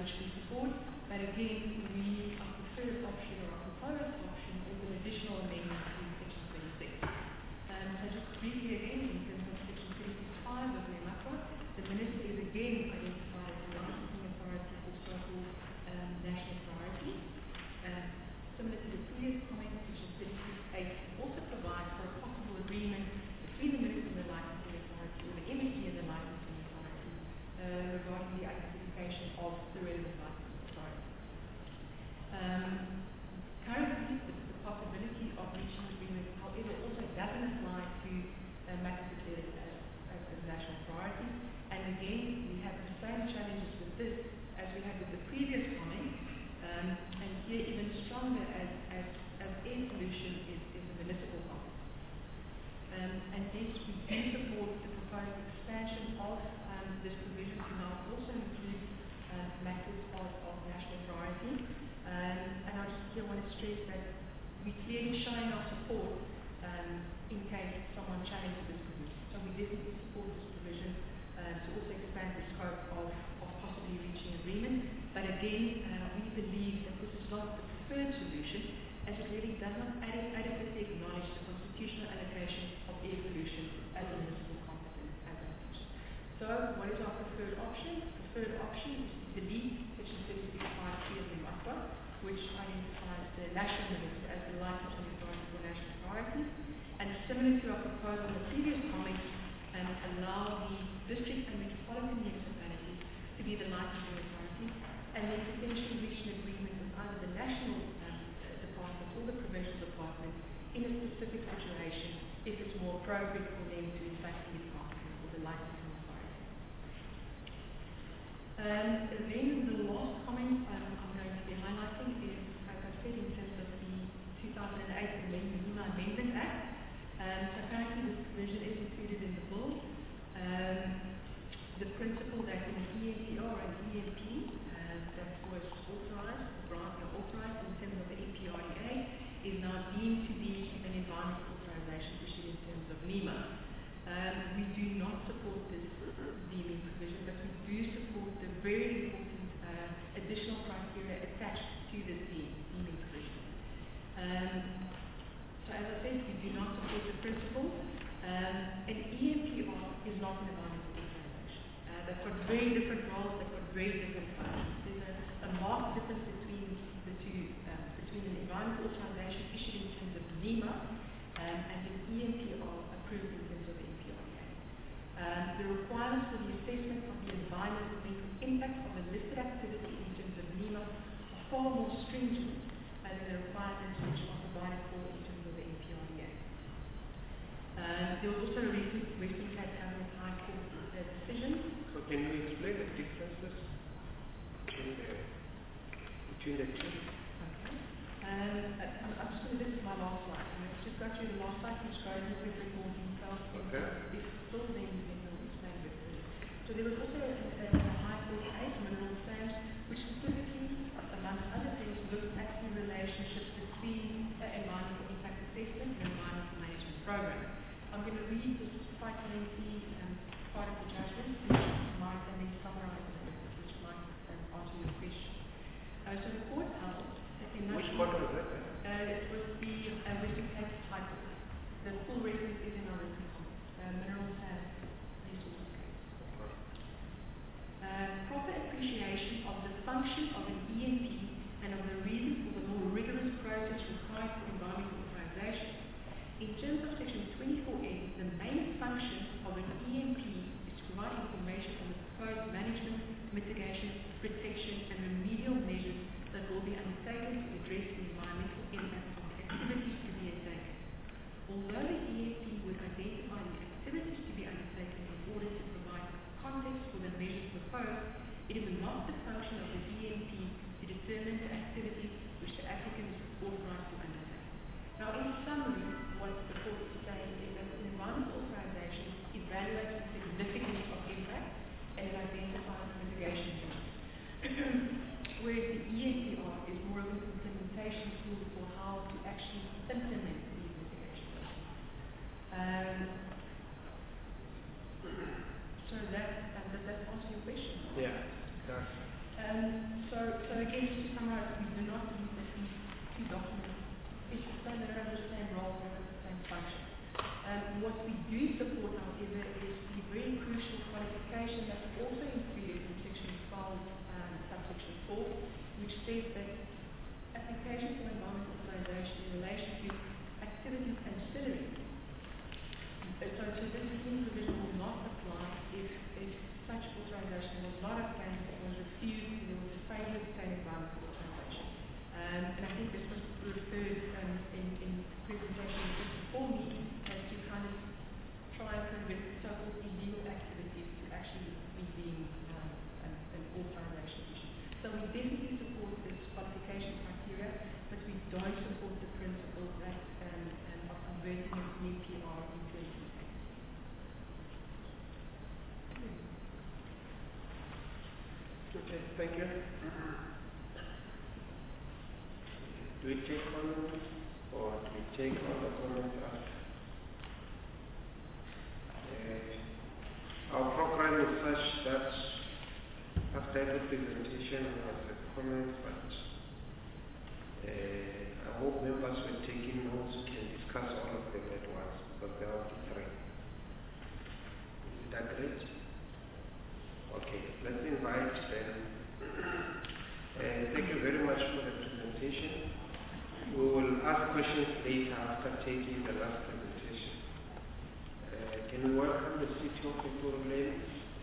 Speaker 5: which we support. But again, we, our preferred option or our proposed option is an additional amendment to Section twenty-six. Um, so just briefly again, in terms of Section twenty-six point five of the MACRA, the Minister is again identified as the licensing authority for so-called um, national priorities. Um, similar to the previous comment, Section thirty-six point eight also provides for a possible agreement between the Minister and the licensing authority, or the M S D and the licensing authority, uh, regarding the identification of the relevant licensing authority. Um, currently, the, the possibility of reaching agreement, however, also doesn't apply to uh, matters declared as, as, as national priority. And again, we have the same challenges with this as we had with the previous comment, um, and here even stronger as, as, as air pollution is, is a municipal topic. Um, and hence, we do support the proposed expansion of um, this provision to now also include uh, matters of, of national priority. Um, and I just here want to stress that we're clearly showing our support um, in case someone challenges this provision. So we definitely support this provision uh, to also expand the scope of, of possibly reaching agreement. But again, uh, we believe that this is not the preferred solution, as it really does not ad- adequately acknowledge the constitutional allocation of air pollution as a municipal competence, as I mentioned. So what is our preferred option? Preferred option is to delete Section thirty-six point five three of the MACRA, which identifies the national minister as the licensing authority for national priorities, and similar to our proposal in the previous comment, um, allow the district and metropolitan municipalities to be the licensing authority, and then potentially reach an agreement with either the national um, department or the provincial department in a specific situation if it's more appropriate for them to in fact be the department or the licensing authority. Um, then the last comment um, I'm going to be highlighting is, as I said, in terms of the two thousand eight Amendment Amendment Act. Um, so currently this provision is included in the bill. Um, the principle that in an E M P or an E M P uh, that was authorized, granted or authorized in terms of the E P R D A is now deemed to be an environmental authorization issued in terms of NEMA. Um, we do not support this deeming provision, but we do support the very important uh, additional criteria attached to this deem, deeming provision. Um, so as I said, we do not support the principle. Um, an E M P R is not an environmental authorization. Uh, they've got very different roles, they've got very different functions. There's a, a marked difference between the two, um, between an environmental authorization issued in terms of NEMA um, and an E M P R approved in terms of the E P R D A. Um, the requirements for the assessment of the environmental impact of a listed activity in terms of NEMA are far more stringent than the requirements which are provided for in terms of the E P R D A. Um, there was also a recent Western Cape Government High Court uh, decision.
Speaker 1: So can you explain the differences between the, between the two?
Speaker 5: Okay. Um, I'm, I'm just going to, this is my last slide. I'm going to just go through the last slide, which goes into a bit more detail.
Speaker 1: Okay.
Speaker 5: If still then, then we'll explain it further. So there was also a, a, a High Court case, Mineral Sands, which specifically, amongst other things, looked at the relationship between the environmental impact assessment and environmental management program. I'm going to read this quite lengthy um, part of the judgment, which might and then summarize it, which might um, answer your question. Uh, so the court held that in
Speaker 1: Which court was that?
Speaker 5: Uh, it was the uh, Western Cape High Court. The full reference is in our written comment. Uh, Mineral Sands Resources case. Uh, proper appreciation of the function of an E M P and of the reason for the more rigorous process required for environmental authorization. In terms of Section twenty-four A, the main function of an E M P is to provide information on the proposed management, mitigation, protection, and remedial measures that will be undertaken to address the environmental impact of the activities to be undertaken. Although the E M P would identify the activities to be undertaken in order to provide context for the measures proposed, it is not the function of the E M P to determine the activities which the applicant is authorized to undertake. Now, in summary, what the court is saying is that an environmental authorization evaluates the significance of impact and it identifies mitigation measures. Whereas the E M P R is more of an implementation tool for how to actually implement these mitigation measures. Um, so that, uh, does that answer your question?
Speaker 1: Yeah, that's
Speaker 5: Um, crucial qualification that's also included in section twelve, um, subsection four, which says that application for environmental authorization in relation to activities ancillary. Uh, So, so this scheme provision will not apply if, if such authorization was not obtained or was refused or was a failure to obtain environmental authorization. Um, and I think this was referred um, in, in presentation just before me as to kind of try and prohibit so-called illegal activities to actually be deemed um, an, an authorization issue. So we definitely support this qualification criteria, but we don't support the principle that um, um, of converting a new P R into a lease.
Speaker 1: Okay, thank you. Do we take comments or do we take all the comments after? Uh, our program is such that after every presentation we have a comment, but uh, I hope members will take in notes, we can discuss all of them at once because there are three. Is that great? Okay, let's invite them. Uh, thank you very much for the presentation. We will ask questions later after taking the last presentation. Uh, can we welcome the City of Ekurhuleni?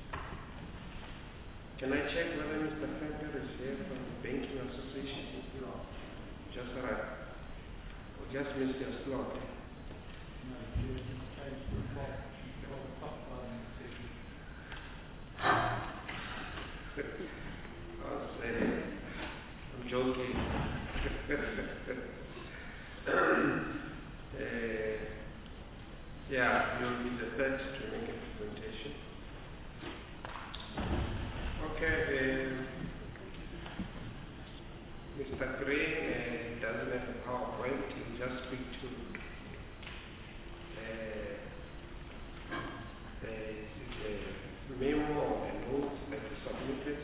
Speaker 1: Can I check whether Mister Fender is here from the Banking Association? No. Just right. Or just missed your slot? I'll say it. I'm joking. uh, yeah, you'll be the third to make a presentation. Okay, uh, Mister Gray uh, doesn't have a PowerPoint, he'll just speak to uh, the memo or the notes that he submitted.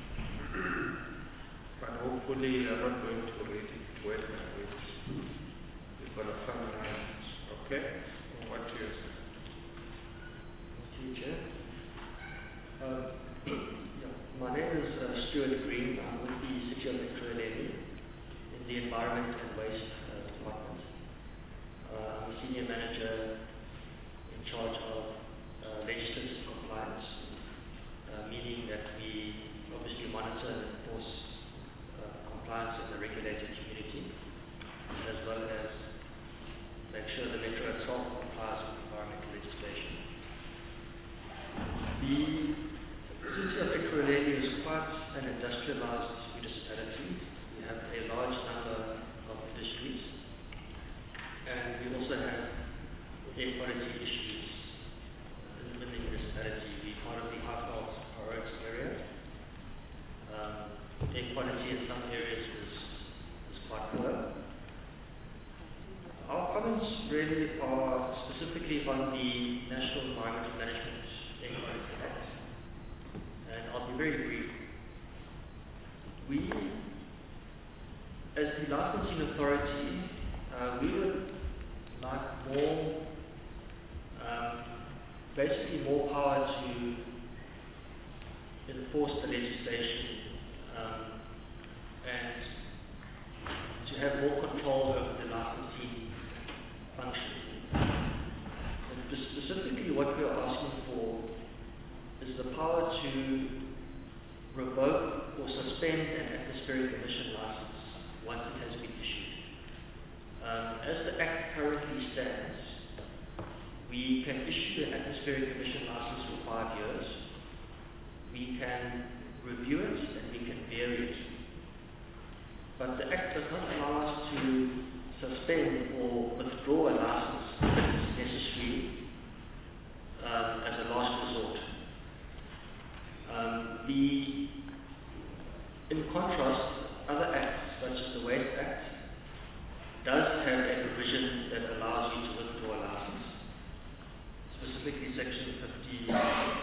Speaker 1: But hopefully I'm not going to read it word by word. We're going to summarize it, okay? What do you say?
Speaker 6: Teacher. Uh, yeah. My name is uh, Stuart Green. I'm with the City of Ekurhuleni in the Environment and Waste uh, Department. Uh, I'm a senior manager in charge of uh, legislative compliance, uh, meaning that we obviously monitor and enforce uh, compliance in the regulated community, as well as make sure the metro itself complies with environmental legislation. The City of Ekurhuleni is quite an industrialized municipality. We have a large number of industries, and we also have air quality issues in the municipality. We're part of the Highveld priority area. Um, air quality in some areas is, is quite poor. Our comments really are specifically on the National Environmental Management Air Quality Act, and I'll be very brief. We, as the licensing authority, uh, we would like more, um, basically more power to enforce the legislation um, and to have more control over the licensing function. And specifically what we are asking for is the power to revoke or suspend an atmospheric emission license once it has been issued. Um, as the Act currently stands, we can issue an atmospheric emission license for five years. We can review it and we can vary it. But the Act does not allow us to suspend or withdraw a license if it's necessary um, as a last resort. Um, the, in contrast, other acts, such as the Waste Act, does have a provision that allows you to withdraw a license, specifically Section fifty-six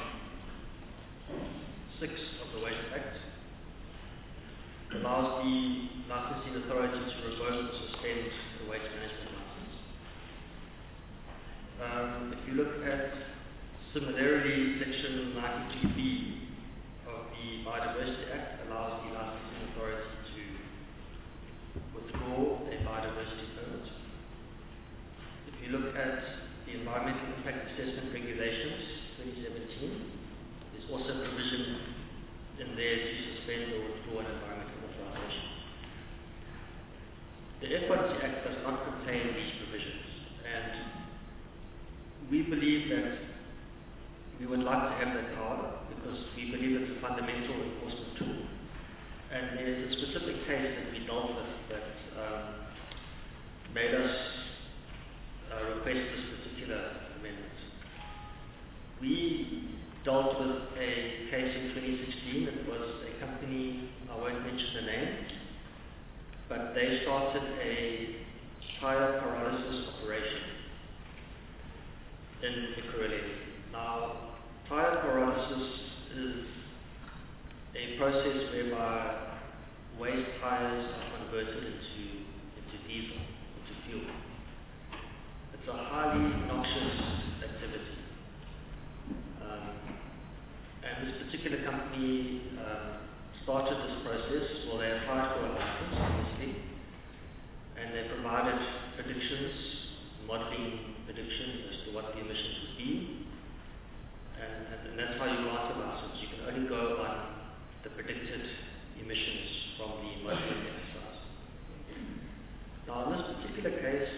Speaker 6: of the Waste Act allows the licensing authority to revoke or suspend the waste management license. Um, if you look at Similarly, Section ninety-two B of the Biodiversity Act allows the licensing authority to withdraw a biodiversity permit. If you look at the Environmental Impact Assessment Regulations twenty seventeen, there's also a provision in there to suspend or withdraw an environmental authorization. The Air Quality Act does not contain these provisions, and we believe that we would like to have that power because we believe it's a fundamental enforcement tool. And there's a specific case that we dealt with that um, made us uh, request this particular amendment. We dealt with a case in twenty sixteen. It was a company, I won't mention the name, but they started a tire pyrolysis operation in Ekurhuleni. Now, tire pyrolysis is a process whereby waste tires are converted into, into diesel, into fuel. It's a highly noxious activity. Um, and this particular company um, started this process, well, they applied for a license, obviously, and they provided predictions, modeling predictions as to what the emissions would be. And, and, and that's how you grant a license. You can only go on the predicted emissions from the modeling exercise. Now, in this particular case,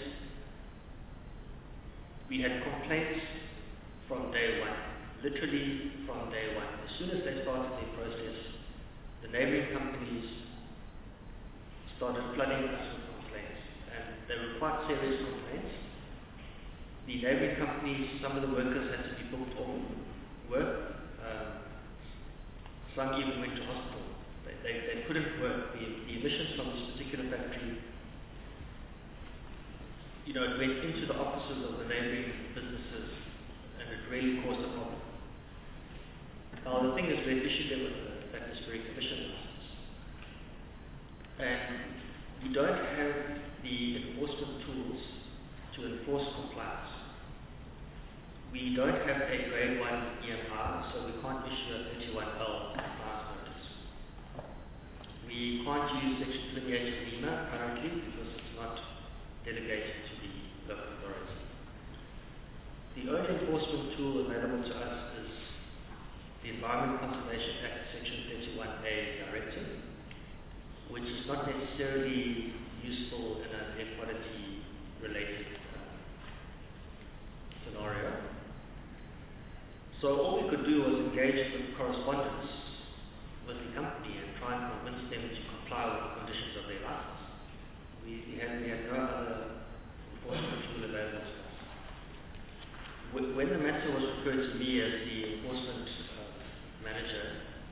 Speaker 6: we had complaints from day one, literally from day one. As soon as they started their process, the neighboring companies started flooding us with complaints, and they were quite serious complaints. The neighboring companies, some of the workers had to be booked off work. Um, some even went to hospital. They, they, they couldn't work. The, the emissions from this particular factory, you know, it went into the offices of the neighboring businesses, and it really caused a problem. Now, the thing is, we had issued them with an atmospheric emission license, and we don't have the enforcement tools to enforce compliance. We don't have a grade one E M I, so we can't issue a thirty-one L compliance notice. We can't use Section twenty-eight of NEMA currently because it's not delegated to the local authority. The only enforcement tool available to us is the Environment Conservation Act Section thirty-one A directive, which is not necessarily useful in an air quality related uh, scenario. So all we could do was engage with correspondence with the company and try and convince them to comply with the conditions of their license. We, we, had, we had no other enforcement tool available to us. When the matter was referred to me as the enforcement uh, manager,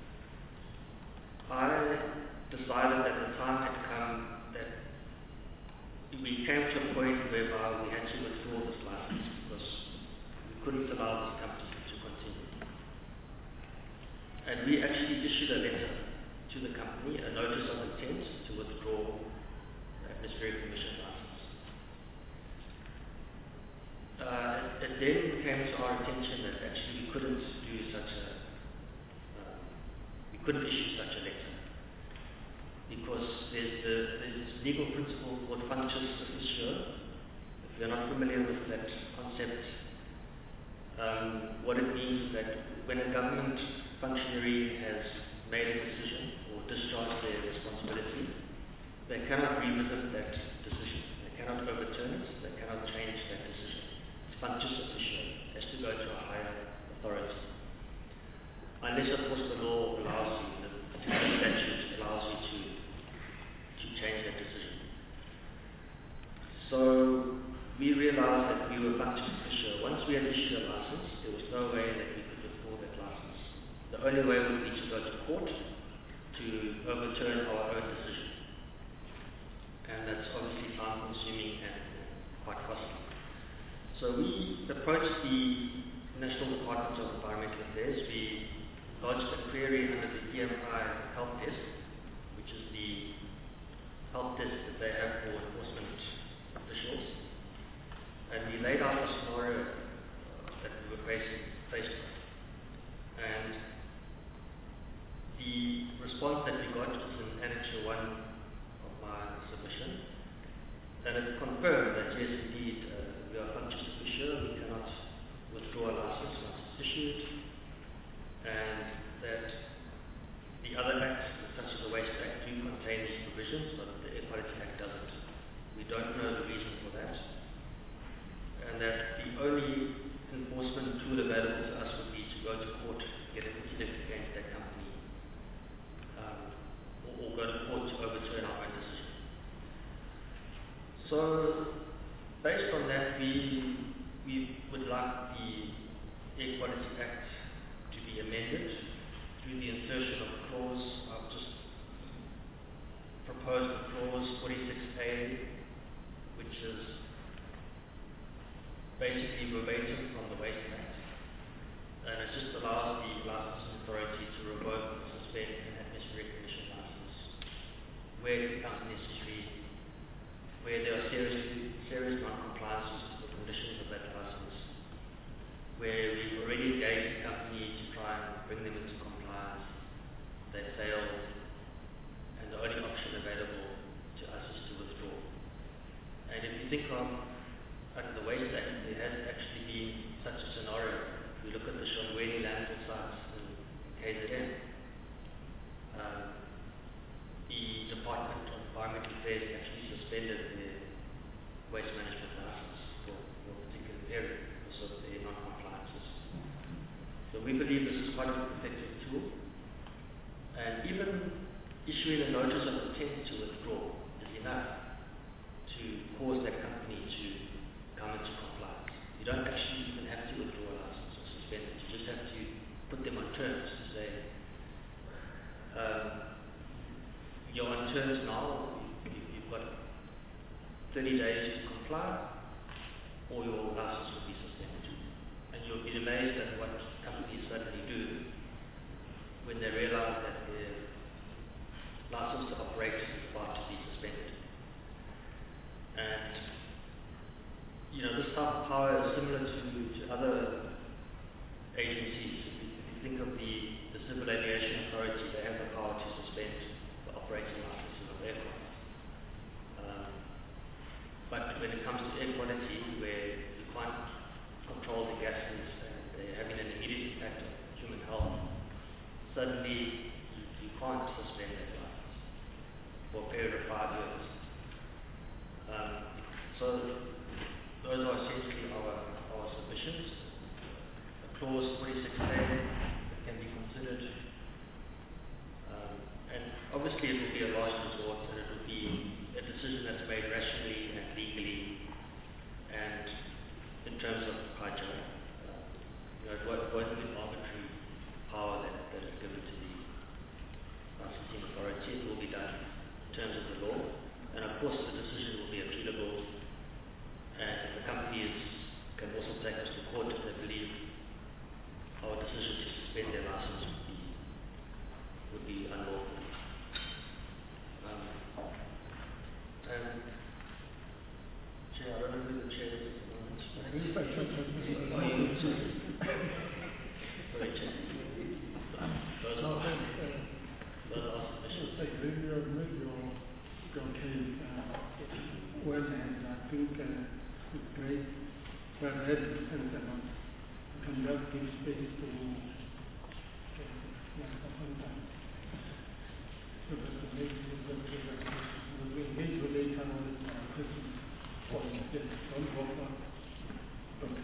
Speaker 6: I decided that the time had come that we came to a point whereby we had to withdraw this license because we couldn't allow this company to continue. And we actually issued a letter to the company, a notice of intent to withdraw the atmospheric emission license. Uh, it, it then came to our attention that actually we couldn't do such a, uh, we couldn't issue such a letter because there's, the, there's this legal principle called functus officio. If you're not familiar with that concept, um, what it means is that when a government functionary has made a decision or discharged their responsibility, they cannot revisit that decision. They cannot overturn it. They cannot change that decision. It's functus officio. It has to go to a higher authority. Unless, of course, the law allows you, the particular statute allows you to, to change that decision. So we realized that we were functus officio. Once we had issued a license, there was no way that we could withdraw that license. The only way would be to go to court to overturn our own decision. And that's obviously time-consuming and quite costly. So we approached the National Department of Environmental Affairs. We lodged a query under the E M I help desk, which is the help desk that they have for enforcement officials. And we laid out a scenario uh, that we were facing. Facebook. And the response that we got was in Annexure one of my submission, and it confirmed that yes, indeed, uh, we are functus officio, we cannot withdraw a license once it's issued, and that the other acts, such as the Waste Act, do contain these provisions, but the Air Quality Act doesn't. We don't know the reason for that, and that the only enforcement tool available to us would be to go to court, get a verdict against that company, um, or, or go to court to overturn our own decision. So, based on that, we we would like the Air Quality Act to be amended through the insertion of a clause. I've just proposed a clause forty-six A, which is basically verbatim from the Waste Act, and it just allows the licensing authority to revoke, suspend, and atmospheric emission license where it becomes necessary, where there are serious, serious non-compliances to the conditions of that license, where we've already engaged the company to try and bring them into compliance, they fail, and the only option available to us is to withdraw. And if you think of under the Waste Act, there has actually been such a scenario. If we look at the Shongweni landfill sites in K Z N, um, the Department of Environmental Affairs actually suspended their waste management license for, for a particular period because of their non-compliances. So we believe this is quite an effective tool, and even issuing a notice of intent to withdraw is enough to cause that company to come into compliance. You don't actually even have to withdraw a license or suspend it. You just have to put them on terms to say, um, you're on terms now, you, you've got thirty days to comply, or your license will be suspended. And you'll be amazed at what companies suddenly do when they realize that their license to operate is about to be suspended. And you know, this type of power is similar to, to other agencies. If you, if you think of the, the Civil Aviation Authority, they have the power to suspend the operating licenses of aircraft. Um, but when it comes to air quality, where you can't control the gases and they're having an immediate impact on human health, suddenly you, you can't suspend that license for a period of five years. Um, so those are essentially our, our submissions. A clause forty-six A can be considered, um, and obviously it will be a last resort, and it will be a decision that's made rationally and legally, and in terms of criteria. Uh, you know, it won't, it won't be an arbitrary power that, that is given to the licensing authority. It will be done in terms of the law, and of course the decision will be appealable. And the companies can also take us to court if they believe our decision to suspend their license would be, would be unlawful. Um, and, Chair, I don't know who the chair is at the moment. Oh, you, sorry. Sorry, Chair. Those are my, those are our submissions.
Speaker 2: Maybe your, maybe your, your case, uh, well, and I think, uh, it's great, well read and enough. You can just give space to uh, yeah, sometimes. So that the maybe we'll engage with later on with our questions. Or yes, don't go for okay.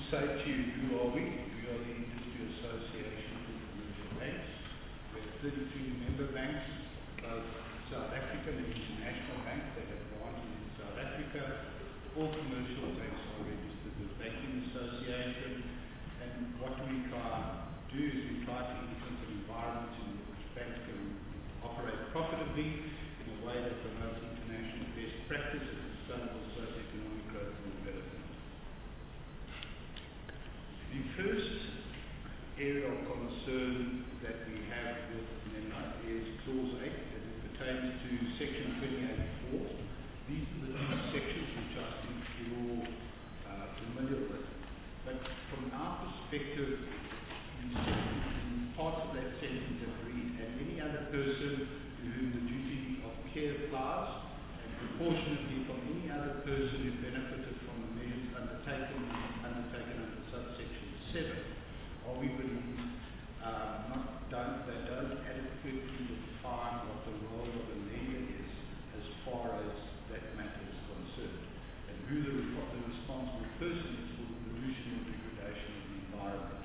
Speaker 7: say to you, who are we? We are the Industry Association for Commercial Banks. We have thirty-three member banks, both South African and international banks that have branches in South Africa. All commercial banks are registered with Banking Association, and what we try to do is we try to influence an environment in which banks can operate profitably in a way that promotes international best practice and sustainable socio-economic growth and development. The first area of concern that we have with MENA is Clause eight, as it pertains to Section twenty-eight point four. These are the two sections which I think you're all uh, familiar with. But from our perspective, the second, parts of that sentence that read, and any other person to whom the duty of care applies, and proportionately from any other person who benefited from the measures undertaken undertaken under subsection seven, are we believe uh, not don't they don't adequately define what the role of a lender is as far as that matter is concerned, and who the, the responsible person is for the pollution and degradation of the environment.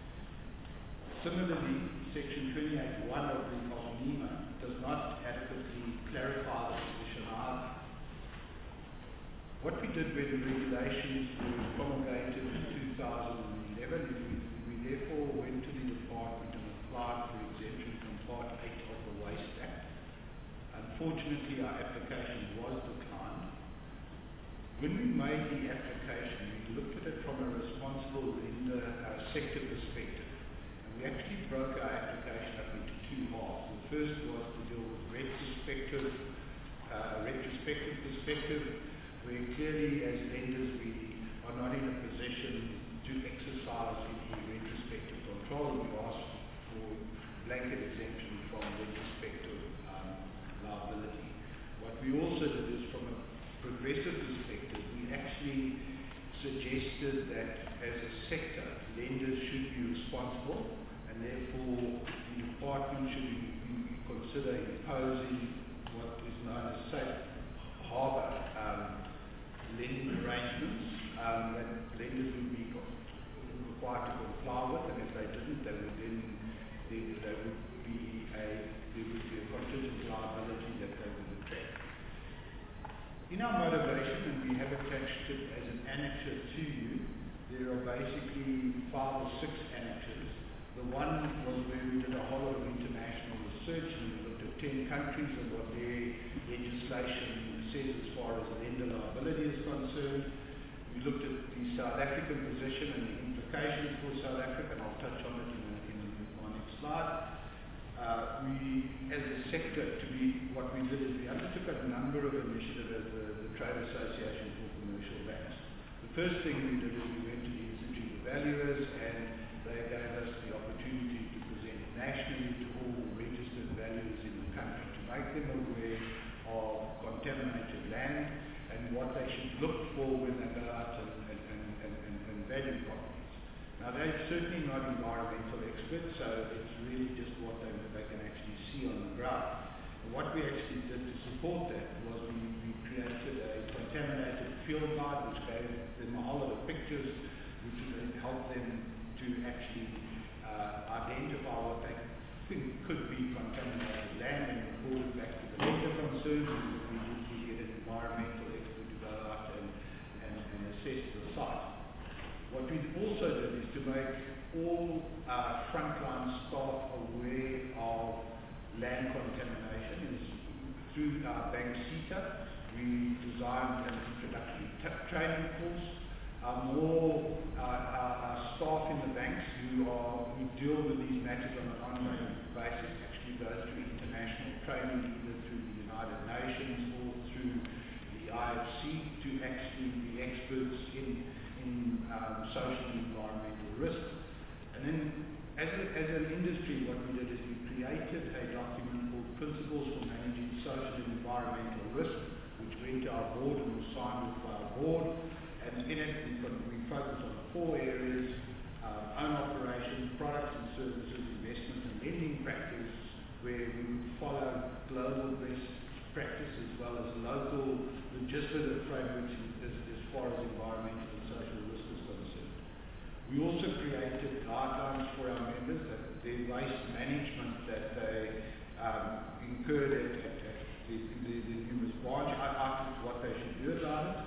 Speaker 7: Similarly, Section twenty-eight point one of the of NEMA does not adequately clarify the position either. What we did when the regulations were promulgated in two thousand eleven is we, we therefore went to the department and applied for exemption from Part eight of the Waste Act. Unfortunately, our application was declined. When we made the application, we looked at it from a responsible lender uh, sector perspective. And we actually broke our application up into two halves. The first was to deal with retrospective, uh, retrospective perspective, where clearly as lenders we are not in a position to exercise any retrospective control. We asked for blanket exemption from retrospective um, liability. What we also did is from a progressive perspective, we actually suggested that as a sector, lenders should be responsible, and therefore the department should be, be consider imposing what is known as safe harbour um, lending arrangements um, that lenders would be required to comply with, and if they didn't, they would then they, they would be a there would be a contingent liability that they would attract. In our motivation, and we have attached it as an annexure to you, there are basically five or six annexures. The one was where we did a whole lot of international research, and we looked at ten countries and what their legislation says as far as lender liability is concerned. We looked at the South African position and the implications for South Africa, and I'll touch on it in, a, in a, my next slide. Uh, we, as a sector, to be what we did is we undertook a number of initiatives as the, the Trade Association for Commercial Banks. The first thing we did is we went to the Institute of Valuers, and they gave us the opportunity to present nationally to all registered valuers in the country to make them aware of contaminated land and what they should look for when they go out and, and, and, and, and, and value properties. Now, they're certainly not environmental experts, so it's really just what they, they can actually see on the ground. And what we actually did to support that was we, we created a contaminated field guide which gave them a whole lot of pictures which would help them to actually uh, identify what they think could be contaminated land and report it back to the lender concerned, and we usually get an environmental expert to go out and, and, and assess the site. What we also did is to make all uh, frontline staff aware of land contamination. Is through our bank CETA, we designed an introductory t- training course. Uh, more uh, our, our staff in the banks who are who deal with these matters on an ongoing basis actually go through international training, either through the United Nations or through the I F C, to actually be experts in in um, social and environmental risk. And then, as, a, as an industry, what we did is we created a document called Principles for Managing Social and Environmental Risk, which went to our board and was signed with our board. And in it, we, we focus on four areas: uh, own operations, products and services, investment and lending practice, where we would follow global best practice as well as local legislative frameworks as, as far as environmental and social risk is concerned. We also created guidelines for our members that their waste management that they um, incurred at, at, at the, the, the numerous branch items, what they should do about it.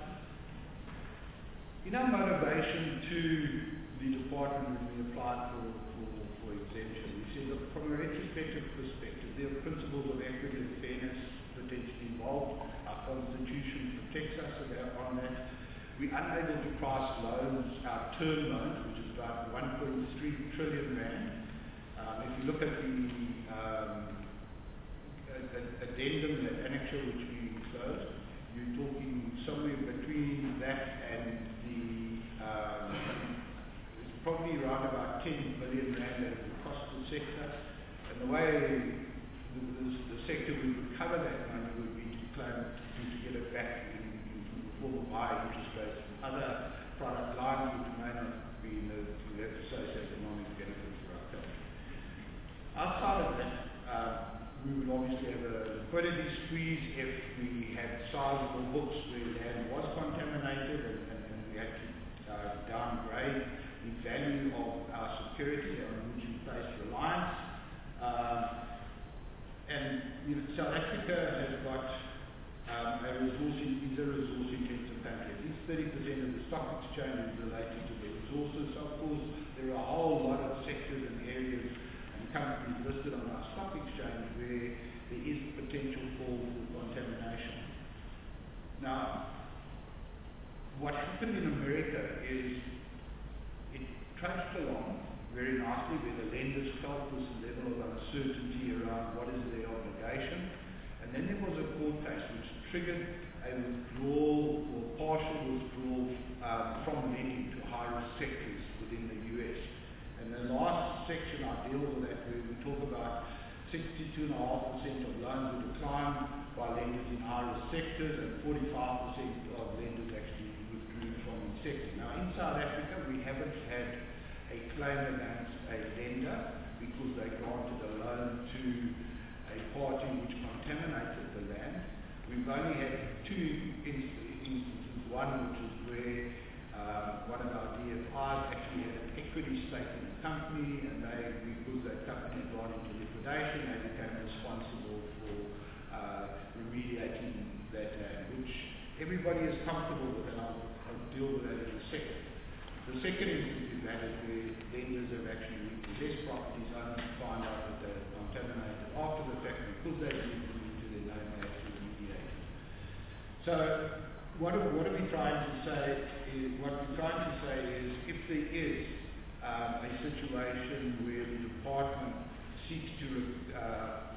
Speaker 7: In our motivation to the department when we applied for, for, for exemption, we said, look, from a retrospective perspective, there are principles of equity and fairness potentially involved. Our constitution protects us on that. We're unable to price loans, our term loans, which is about one point three trillion rand. Um, if you look at the um, addendum, the annexure which we closed, you're talking somewhere between that and the, um, it's probably around about ten billion rand that it would cost the sector. And the way the, the, the sector would recover that money would be to claim to, to get it back in, in the form of higher interest rates from other product lines which may not be in the, the socio-economic benefit for our country. Outside of that, uh, we would obviously have a liquidity squeeze if we had sizable books where land was contaminated and, and, and we had to uh, downgrade the value of our security on which we place reliance. Um, and you know, South Africa has got um, a resource, is a resource intensive country. At least thirty percent of the stock exchange is related to the resources. So of course, there are a whole lot of sectors and areas and companies listed on our stock exchange where there is potential for, for contamination. Now, what happened in America is it trudged along very nicely where the lenders felt this level of uncertainty around what is their obligation. And then there was a court case which triggered a withdrawal or partial withdrawal um, from lending to high-risk sectors within the U S. And the last section I deal with that where we talk about sixty-two point five percent of loans were declined by lenders in high-risk sectors and forty-five percent of lenders actually withdrew from the sector. Now in South Africa we haven't had a claim against a lender because they granted a loan to a party which contaminated the land. We've only had two instances, one which is where uh, one of our D F Is actually had an equity stake in the company and they, because that company had gone into liquidation, they became responsible for uh, remediating that land, which everybody is comfortable with, and I'll, I'll deal with that in a second. The second instance we've had is where lenders have actually repossessed properties only to find out that they're contaminated after the fact because they didn't put into their name they actually remediated. So what are, what are we trying to say is, what we're trying to say is if there is um, a situation where the department seeks to uh,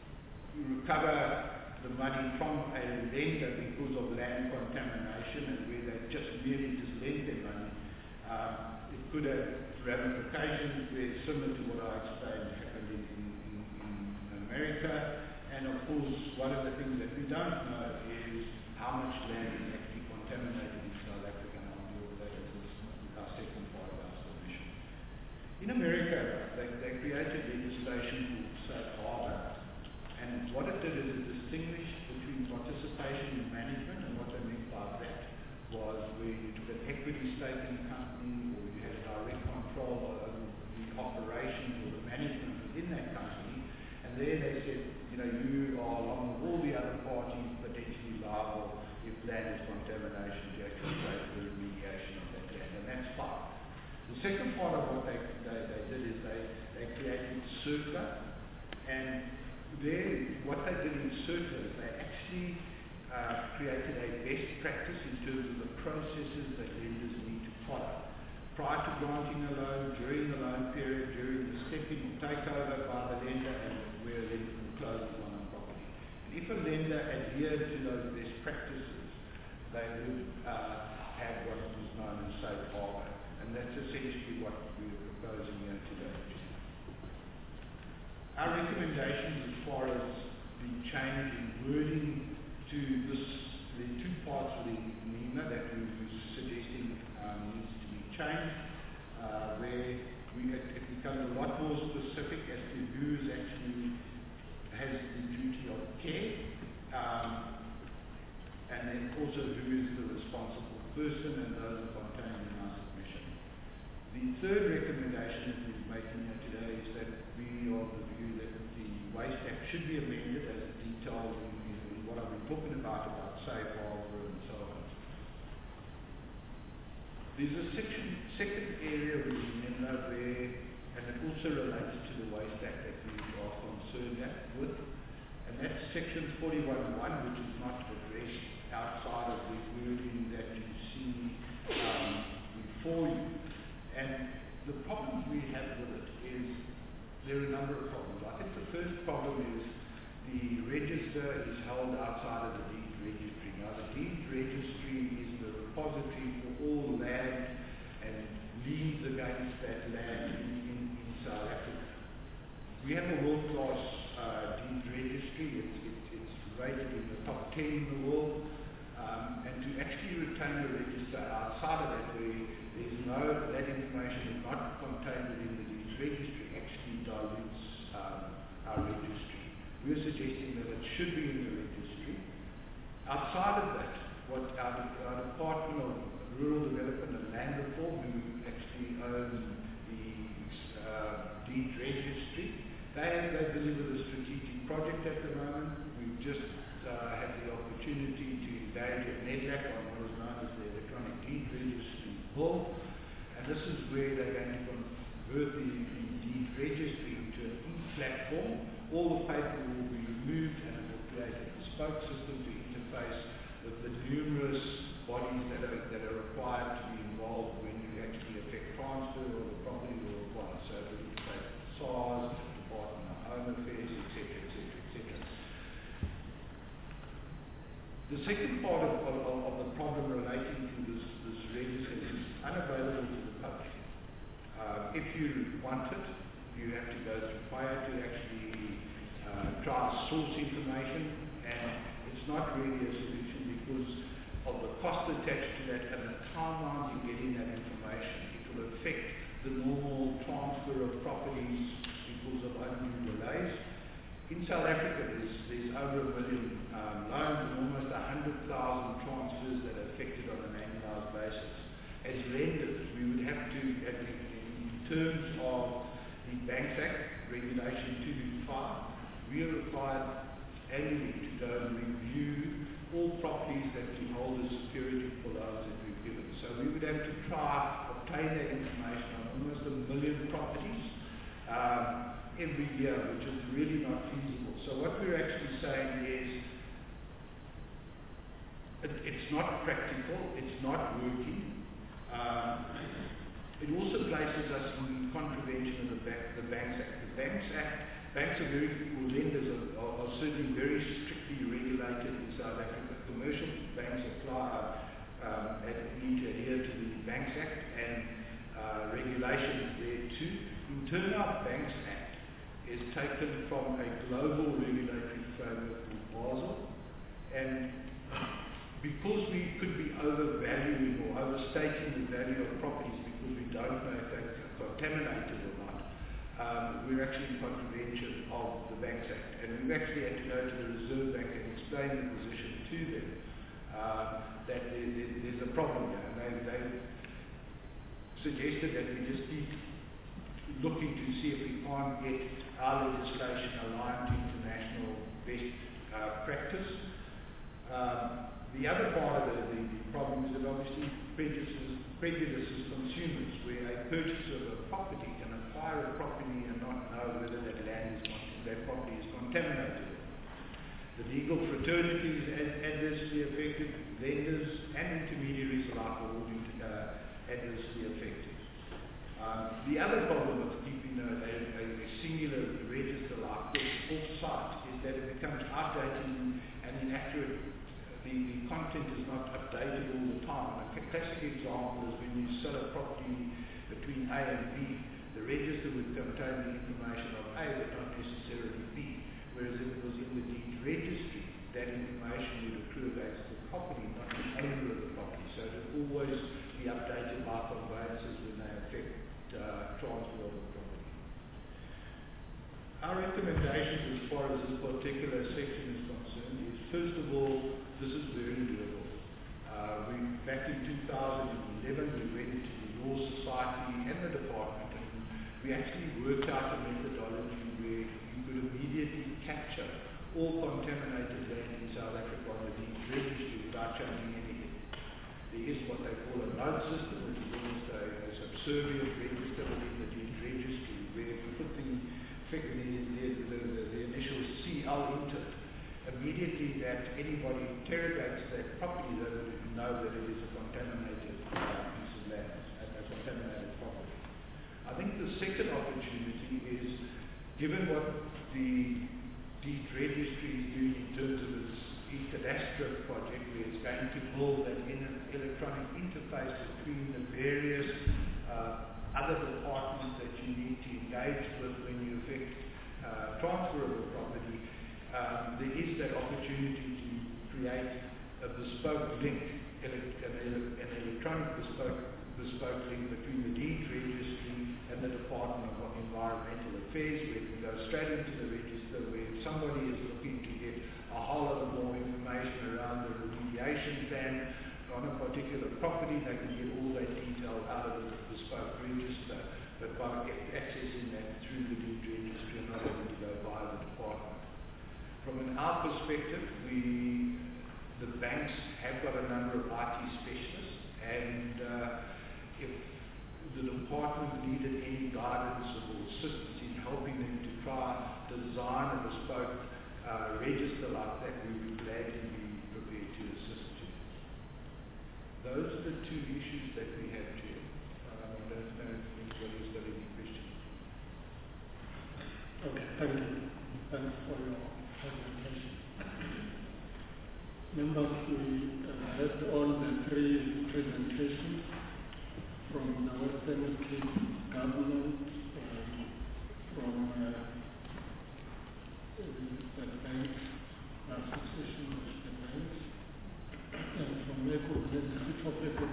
Speaker 7: recover the money from a lender because of land contamination and where they just merely just lend their money, Um, it could have ramifications where similar to what I explained happened in, in, in, in America. And of course, one of the things that we don't know is how much land is actually contaminated in South Africa, and I'll deal with that as our second part of our submission. In America, they, they created legislation called Safe Harbor, and what it did is it distinguished between participation in management, and what they meant by that was where you took an equity stake in the company or you had direct control over the operations or the management within that company. And there they said, you know, you are along with all the other parties potentially liable if land is contamination to actually pay for the remediation of that land. And that's fine. The second part of what they, they, they did is they, they created CIRCLA. And there, what they did in CIRCLA is they actually Uh, created a best practice in terms of the processes that lenders need to follow. Prior to granting a loan, during the loan period, during the stepping or takeover by the lender, and where a lender forecloses on a property. And if a lender adhered to those best practices, they would uh, have what is known as safe harbor. And that's essentially what we are proposing here today. Our recommendations as far as the change in wording to this, the two parts of the NEMA that we were suggesting um, needs to be changed, uh, where we, it, it becomes a lot more specific as to who is actually has the duty of care, um, and then also who is the responsible person, and those are contained in our submission. The third recommendation that we're making here today is that we are of the view that the Waste Act should be amended as detailed in, in what I've been talking about, about safe harbor and so on. There's a section, second area of the agenda where, and it also relates to the Waste Act that we are concerned with, and that's section forty-one one, which is not addressed outside of the wording that you see um, before you. And the problems we have with it is, there are a number of problems. I think the first problem is the register is held outside of the deed registry. Now the deed registry is the repository for all land and liens against that land in, in, in South Africa. We have a world-class uh, deed registry. It's, it's, it's rated in the top ten in the world. Um, and to actually retain the register outside of that, where there's no, that information is not contained within the deed registry, actually dilutes um, our registry. We're suggesting that it should be in the registry. Outside of that, what our, our Department of Rural Development and Land Reform, who actually own the uh, deed registry, they, they're busy with a strategic project at the moment. We've just uh, had the opportunity to engage at NEDLAC on what is known as the Electronic Deed Registry Bill, and this is where they're going to convert the, the deed registry into an e-platform. All the paper will be removed and it will create a bespoke system to interface with the numerous bodies that are, that are required to be involved when you actually effect transfer or the property will require. So it will take SARS, the Department of Home Affairs, et cetera, et cetera, et cetera. The second part of, of, of the problem relating to this, this register is unavailable to the public. Uh, if you want it, you have to go through FIRE to actually uh, try to source information, and it's not really a solution because of the cost attached to that and the timeline you're getting that information. It will affect the normal transfer of properties because of undue delays. In South Africa, there's, there's over a million um, loans and almost one hundred thousand transfers that are affected on an annualized basis. As lenders, we would have to, in terms of the Banks Act, Regulation two fifty-five, we are required annually to go and review all properties that we hold as security for loans that we've given. So we would have to try obtain that information on almost a million properties. Um, every year, which is really not feasible. So what we're actually saying is it, it's not practical, it's not working. Um, it also places us in contravention of the, bank, the Banks Act. The Banks Act, banks are very, or lenders are, are, are certainly very strictly regulated in South Africa. Commercial banks apply, um, and need to adhere to the Banks Act and uh, regulations there too. In turn, our Banks Act is taken from a global regulatory framework called Basel, and because we could be overvaluing or overstating the value of properties because we don't know if they're contaminated or not, um, we're actually in contravention of the Banks Act, and we've actually had to go to the Reserve Bank and explain the position to them uh, that there, there, there's a problem here, and they, they suggested that we just keep looking to see if we can't get our legislation aligned to international best uh, practice. Um, the other part of the, the, the problem is that obviously prejudices, prejudices consumers, where a purchaser of a property can acquire a property and not know whether that land is that property is contaminated. The legal fraternity is ad adversely affected, lenders and intermediaries alike are all uh, adversely affected. Um, the other problem with keeping a, a, a singular register like this off-site is that it becomes outdated and inaccurate. The, the content is not updated all the time. A classic example is when you sell a property between A and B, the register would contain the information of A but not necessarily B, whereas if it was in the deed registry, that information would accrue against the property, not the owner of the property. So it would always be updated by conveyances when they affect Uh, transfer of the property. Our recommendations as far as this particular section is concerned is, first of all, this is very doable. Uh, we, back in two thousand eleven, we went to the Law Society and the department, and we actually worked out a methodology where you could immediately capture all contaminated land in South Africa on the deeds registry without changing anything. There is what they call a node system, which is almost a, a subservient register within the deeds registry, where if you put the, the, the, the, the initial C L into it, immediately that anybody interrogates that property, they would know that it is a contaminated uh, piece of land, a, a contaminated property. I think the second opportunity is, given what the deed registry is doing in terms of its e-cadastral project, where it's going to build an in- electronic interface between the various uh, other departments that you need to engage with when you effect uh, transfer of a property, um, there is that opportunity to create a bespoke link, ele- an, ele- an electronic bespoke, bespoke link between the deed registry and the Department of Environmental Affairs, where it can go straight into the register, where if somebody is looking to get a whole lot more information around the remediation plan on a particular property, they can get all that detail out of the bespoke register, but by accessing that through the deed registry and not having to go via the department. From an our perspective, we, the banks have got a number of I T specialists, and uh, if the department needed any guidance or assistance in helping them to try design a bespoke uh, register like that, we would gladly be prepared to assist you. Those are the two issues that we have, Chair. Um, I don't know if anybody has got any questions.
Speaker 2: Okay, thank you. Thanks for your presentation. Members, we uh, had all the three presentations from the Western Cape government, um, from uh, the banks, the Association of the Banks, and from ECO, the Institute of Eco.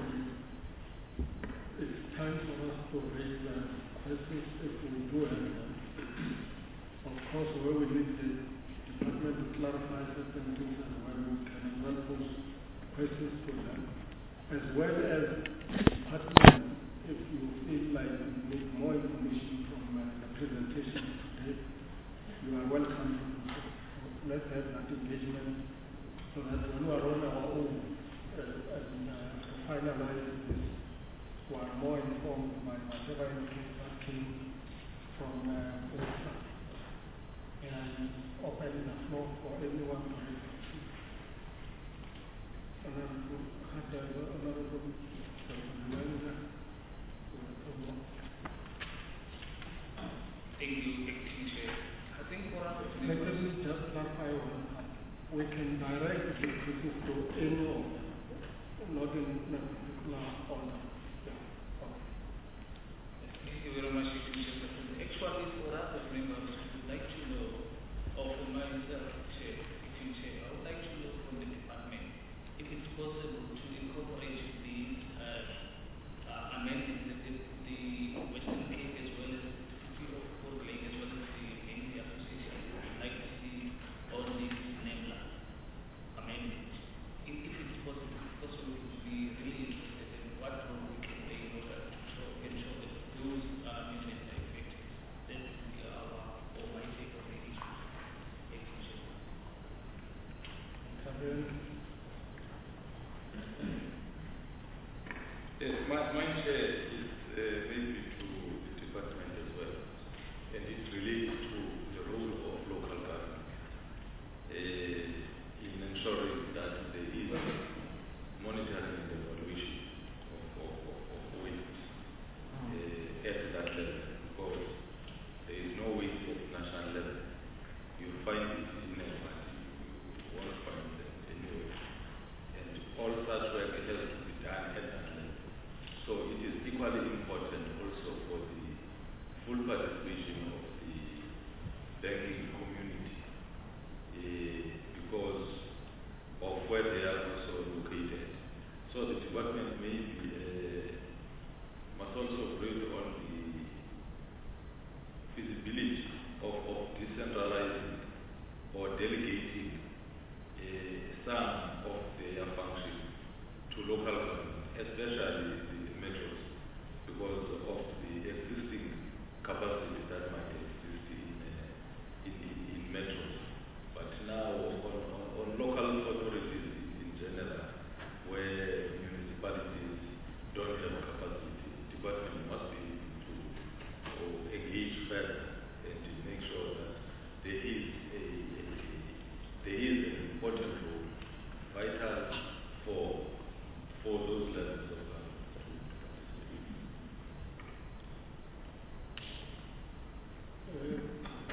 Speaker 2: It's time for us to raise uh, questions if we do have them. Of course, where we need the department to clarify certain things as well, we can as well pose questions to them, as well as department, if you feel like you need more information from uh, the presentation today, you are welcome to do so. Let's have that engagement so that when we are on our own uh, and uh, finalize this, we are more informed by whatever input that came from uh, both sides. And open the floor for everyone to raise issues. And then we'll have the honorable Manager.
Speaker 3: Thank you, Acting Chair. I think one of the
Speaker 2: Let me just clarify one part. We can direct the questions to any of them, not in a particular order. Yeah. Okay.
Speaker 3: Thank you very much, Acting Chair. Actually, for us as members, we would like to know, or for myself, Chair, Acting Chair, I would like to know from the department if it's possible to incorporate these uh, uh, amendments that the, the Western Cape as well as the City of Port Lake as well as the N C Association would like to see all these NEMLA amendments. If, if it's possible, because we would be really interested in what role we can play in order to ensure that those amendments are effective. That would be our, or my take on the issue. Acting Chair.
Speaker 8: Yes, my, my share is uh, maybe to the department as well, and it relates to the role of local government uh, in ensuring that there is monitoring and evaluation of, of, of, of waste uh, at that level, because there is no waste at national level. You find it in a party, you won't find it anywhere, and all such work has to be done at that level. So it is equally important also for the full participation of the banking community uh, because of where they are also located. So the department may be, uh, must also bring on the feasibility of, of decentralizing or delegating uh, some of their function to local government, especially the metros, capacity that might exist in, uh, in, in, in metros. But now on, on, on local authorities in general, where municipalities don't have capacity, department must be able to or engage further and to make sure that there is a, a, a there is an important role, vital for for those levels of government to
Speaker 2: Uh,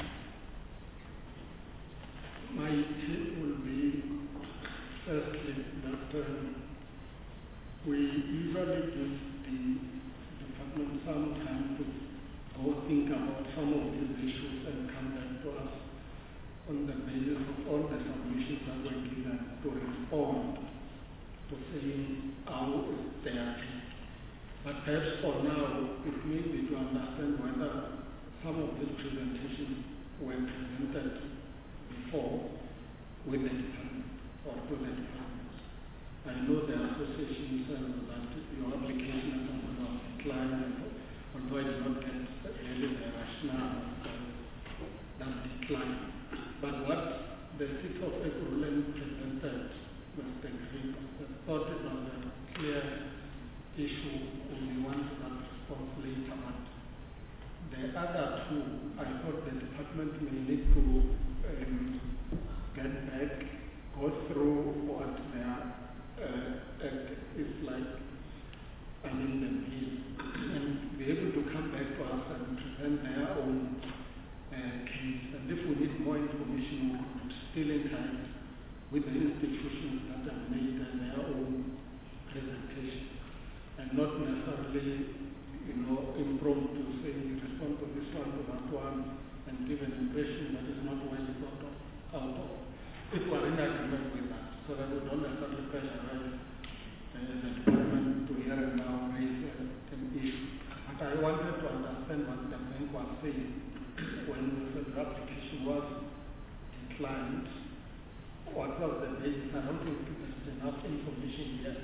Speaker 2: my tip will be firstly that um, we usually give the department some time to go think about some of these issues and come back to us on the basis of all the submissions that were given to respond to saying how is their view. But perhaps for now, it may be to understand whether some of these presentations were presented before with the department or to the department. I know the association says that your application was declined, although I did not get really the rationale of that decline. But what the sixth of April presented was the green. I thought it was a clear issue and we wanted that response later. But the other two, I thought the department may need to um, get back, go through what their uh, act is like, I mean the bill, and be able to come back to us and present their own uh, case. And if we need more information, we could still interact with the institutions that have made their own presentation, and not necessarily, you know, impromptu saying respond to this one, to that one, and give an impression that is not well thought of, out of. If we are in agreement with that, so that we don't necessarily pressurize uh, the department to hear and now raise uh, an issue. But I wanted to understand what the bank was saying when the application was declined. What was the basis? I don't think there's enough information yet.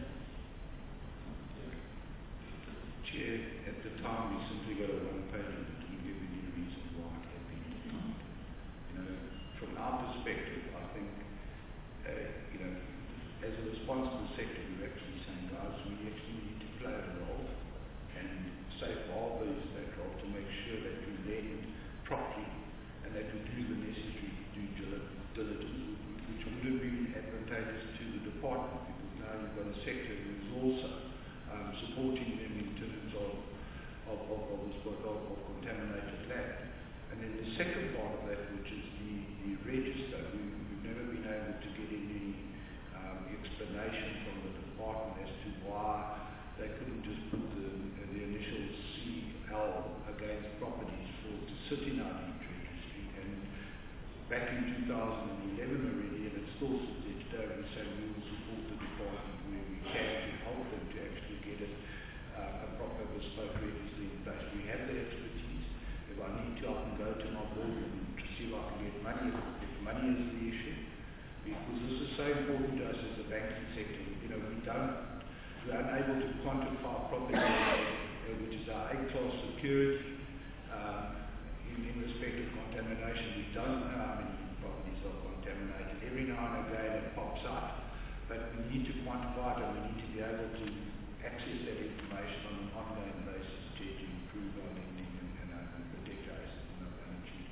Speaker 7: Chair, at the time we simply got a one page and didn't give any reason why it had been declined. You know, from our perspective, I think, uh, you know, as a responsible sector, we're actually saying, guys, we actually need to play a role and safeguard those that role to make sure that we lend properly and that we do the necessary due diligence, which would have been advantageous to the department, because now you've got a sector who is also um, supporting them in terms of of, of, of, of, of contaminated land. And then the second part of that, which is the, the register, we, we've never been able to get any um, explanation from the department as to why they couldn't just put the, the initial C L against properties for to sit in our deed registry. And back in two thousand eleven already, and it still sits there today, we say we will support the department where we can to help them to actually get it, uh, a proper bespoke register in place. We have the expertise. If I need to, I can go to my board and see if I can get money, if money is the issue. Because this is so important to us as the banking sector. You know, we don't, we're unable to quantify property, uh, which is our A-class security, um, in, in respect of contamination. We don't know how many properties are contaminated. Every now and again it pops up, but we need to quantify it and we need to be able to access that information on an ongoing basis to, to improve our lending and, and, uh, and protect our assets and our balance sheet.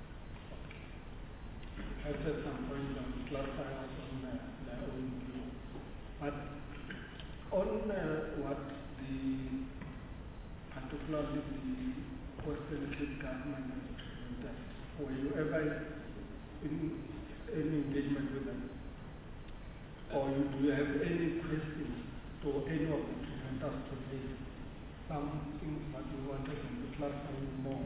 Speaker 2: At some point, I will clarify also on uh, their own view. But on uh, what the, particularly the Western Cape government has presented, were you ever in any engagement with them? Or you, do you have any questions to any of the presenters today? Some things that you wanted them to clarify more?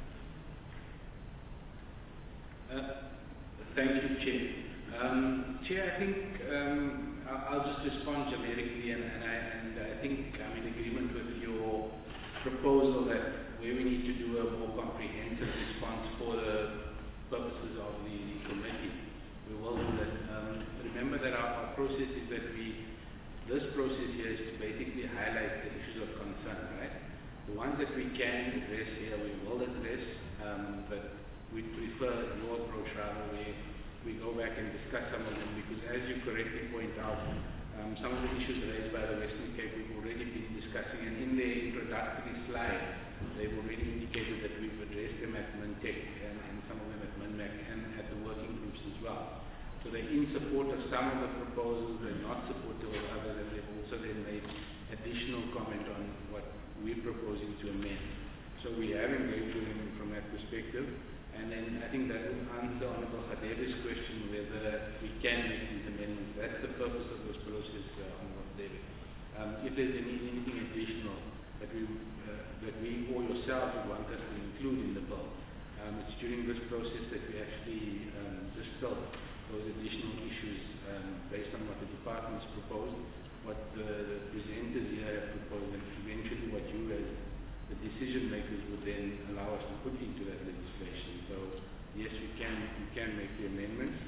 Speaker 3: Uh, Thank you, Chair. Um, Chair, I think um, I'll, I'll just respond generically, and, and, I, and I think I'm in agreement with your proposal that where we need to do a more comprehensive response for the purposes of the, the committee, we will do that. Um, remember that our, our process is that we, this process here is to basically highlight the issues of concern, right? The ones that we can address here, we will address, um, but we prefer your approach rather where we go back and discuss some of them, because as you correctly point out, um, some of the issues raised by the Western Cape we've already been discussing, and in their introductory slide, they've already indicated that we've addressed them at Mintec and, and some of them at MINMAC and at the working groups as well. So they're in support of some of the proposals, they're not supportive of others, and they've also then made additional comment on what we're proposing to amend. So we have engaged with them from that perspective. And then I think that will answer Honorable Khadebe's question whether we can make these amendments. That's the purpose of this process, uh, Honorable David. Um, if there's any, anything additional that we, uh, that we or yourself would want us to include in the bill, um, it's during this process that we actually um, distill those additional issues um, based on what the departments proposed, what the, the presenters here have proposed, and eventually what you as the decision makers would then allow us to put into that legislation. So yes, we can we can make the amendments.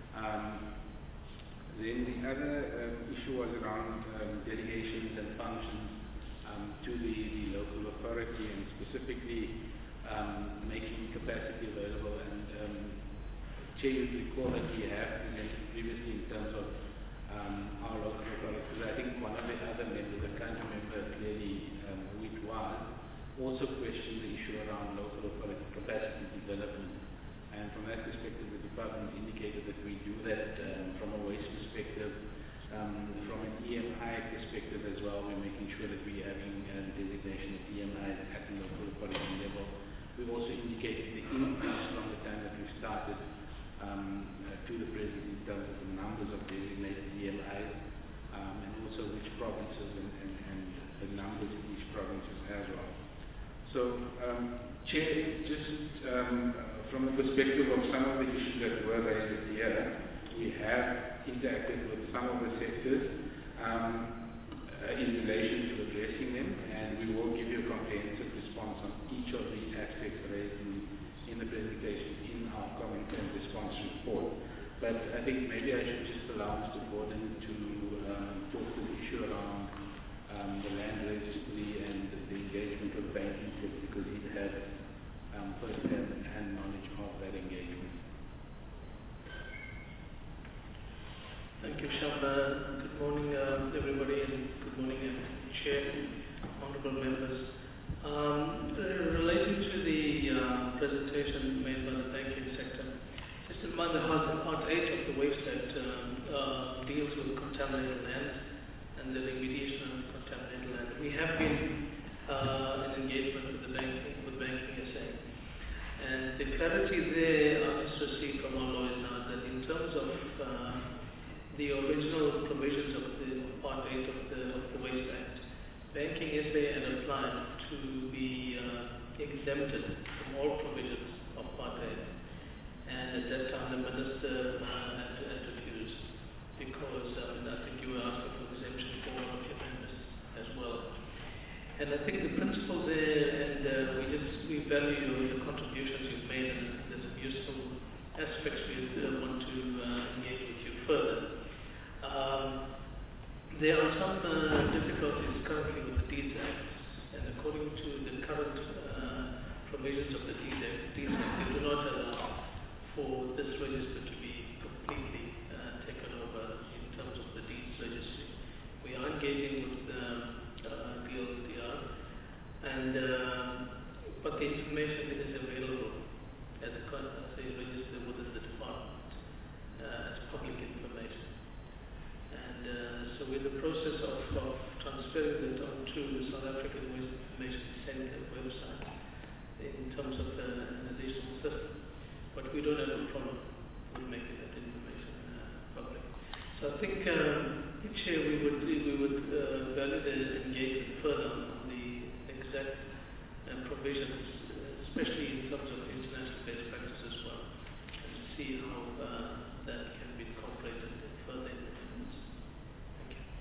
Speaker 3: Um, then the other um, issue was around um, delegations and functions um, to the, the local authority, and specifically um, making capacity available. And um, Chair, you recall that we have presented previously in terms of um, our local authority, because I think one of the other members, I can't remember clearly um, who it was, also questioned the issue around local authority capacity development. And from that perspective, the department indicated that we do that um, from a waste perspective, um, from an E M I perspective as well. We're making sure that we're having um, designation of E M Is at the local authority level. We've also indicated the increase from the time that we've started um, uh, to the present in terms of the numbers of designated E M Is, um, and also which provinces and, and, and the numbers in each provinces as well. So, um, Chair, just um, from the perspective of some of the issues that were raised here, we have interacted with some of the sectors um, uh, in relation to addressing them, and we will give you a comprehensive response on each of these aspects raised in, in the presentation in our comment and response report. But I think maybe I should just allow Mister Gordon to um, talk to the issue around um, the land registry and the engagement with banking, because he has um, first-hand knowledge of that engagement.
Speaker 6: Thank you, Shamba. Good morning, uh, everybody, and good morning, and Chair, honourable members. Um, uh, relating to the uh, presentation made by the banking sector, just in mind the Part eight of the Waste Act um, uh, deals with contaminated land and the remediation of contaminated land. We have been uh, in engagement with the banking, with Banking S A, and the clarity there I just received from our lawyers now that in terms of uh, the original provisions of the of Part eight of the of the Waste Act, Banking S A had applied to be uh, exempted from all provisions of Part eight, and at that time the minister uh, had, had refused, because um, I think you were asking for exemption for one of your members as well. And I think the principle there, and uh, we just we value the contributions you've made, and there's some useful aspects we uh, want to uh, engage with you further. Um, there are some uh, difficulties currently with the Deeds Act, and according to the current uh, provisions of the Deeds Act, Deeds Act, they do not allow for this register to be completely uh, taken over in terms of the deeds registry. We are engaging with the uh, D L D R, and uh, but the information is available as a, as a register within the department uh, as public information. And uh, so we're in the process of, of transferring it onto the South African Waste Information Centre website in terms of uh, an additional system. But we don't have a problem with making that information uh, public. So I think um, each year we would we would uh, value the engagement further on the exact uh, provisions, uh, especially in terms of international best practice as well, and to see how uh, that can be incorporated further in the amendments. Thank you.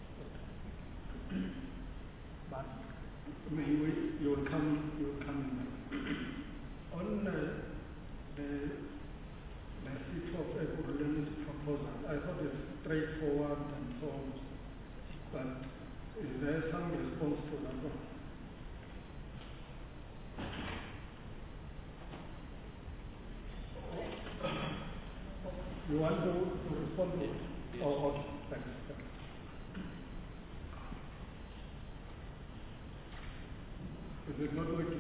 Speaker 2: But may we, you will come, you will come on uh, the message of a parliament proposal. I thought it's straightforward and so on, but is there some response to that one? You want to, to respond to it?
Speaker 3: Yes.
Speaker 2: Oh, okay, thanks. thanks. Is it not working?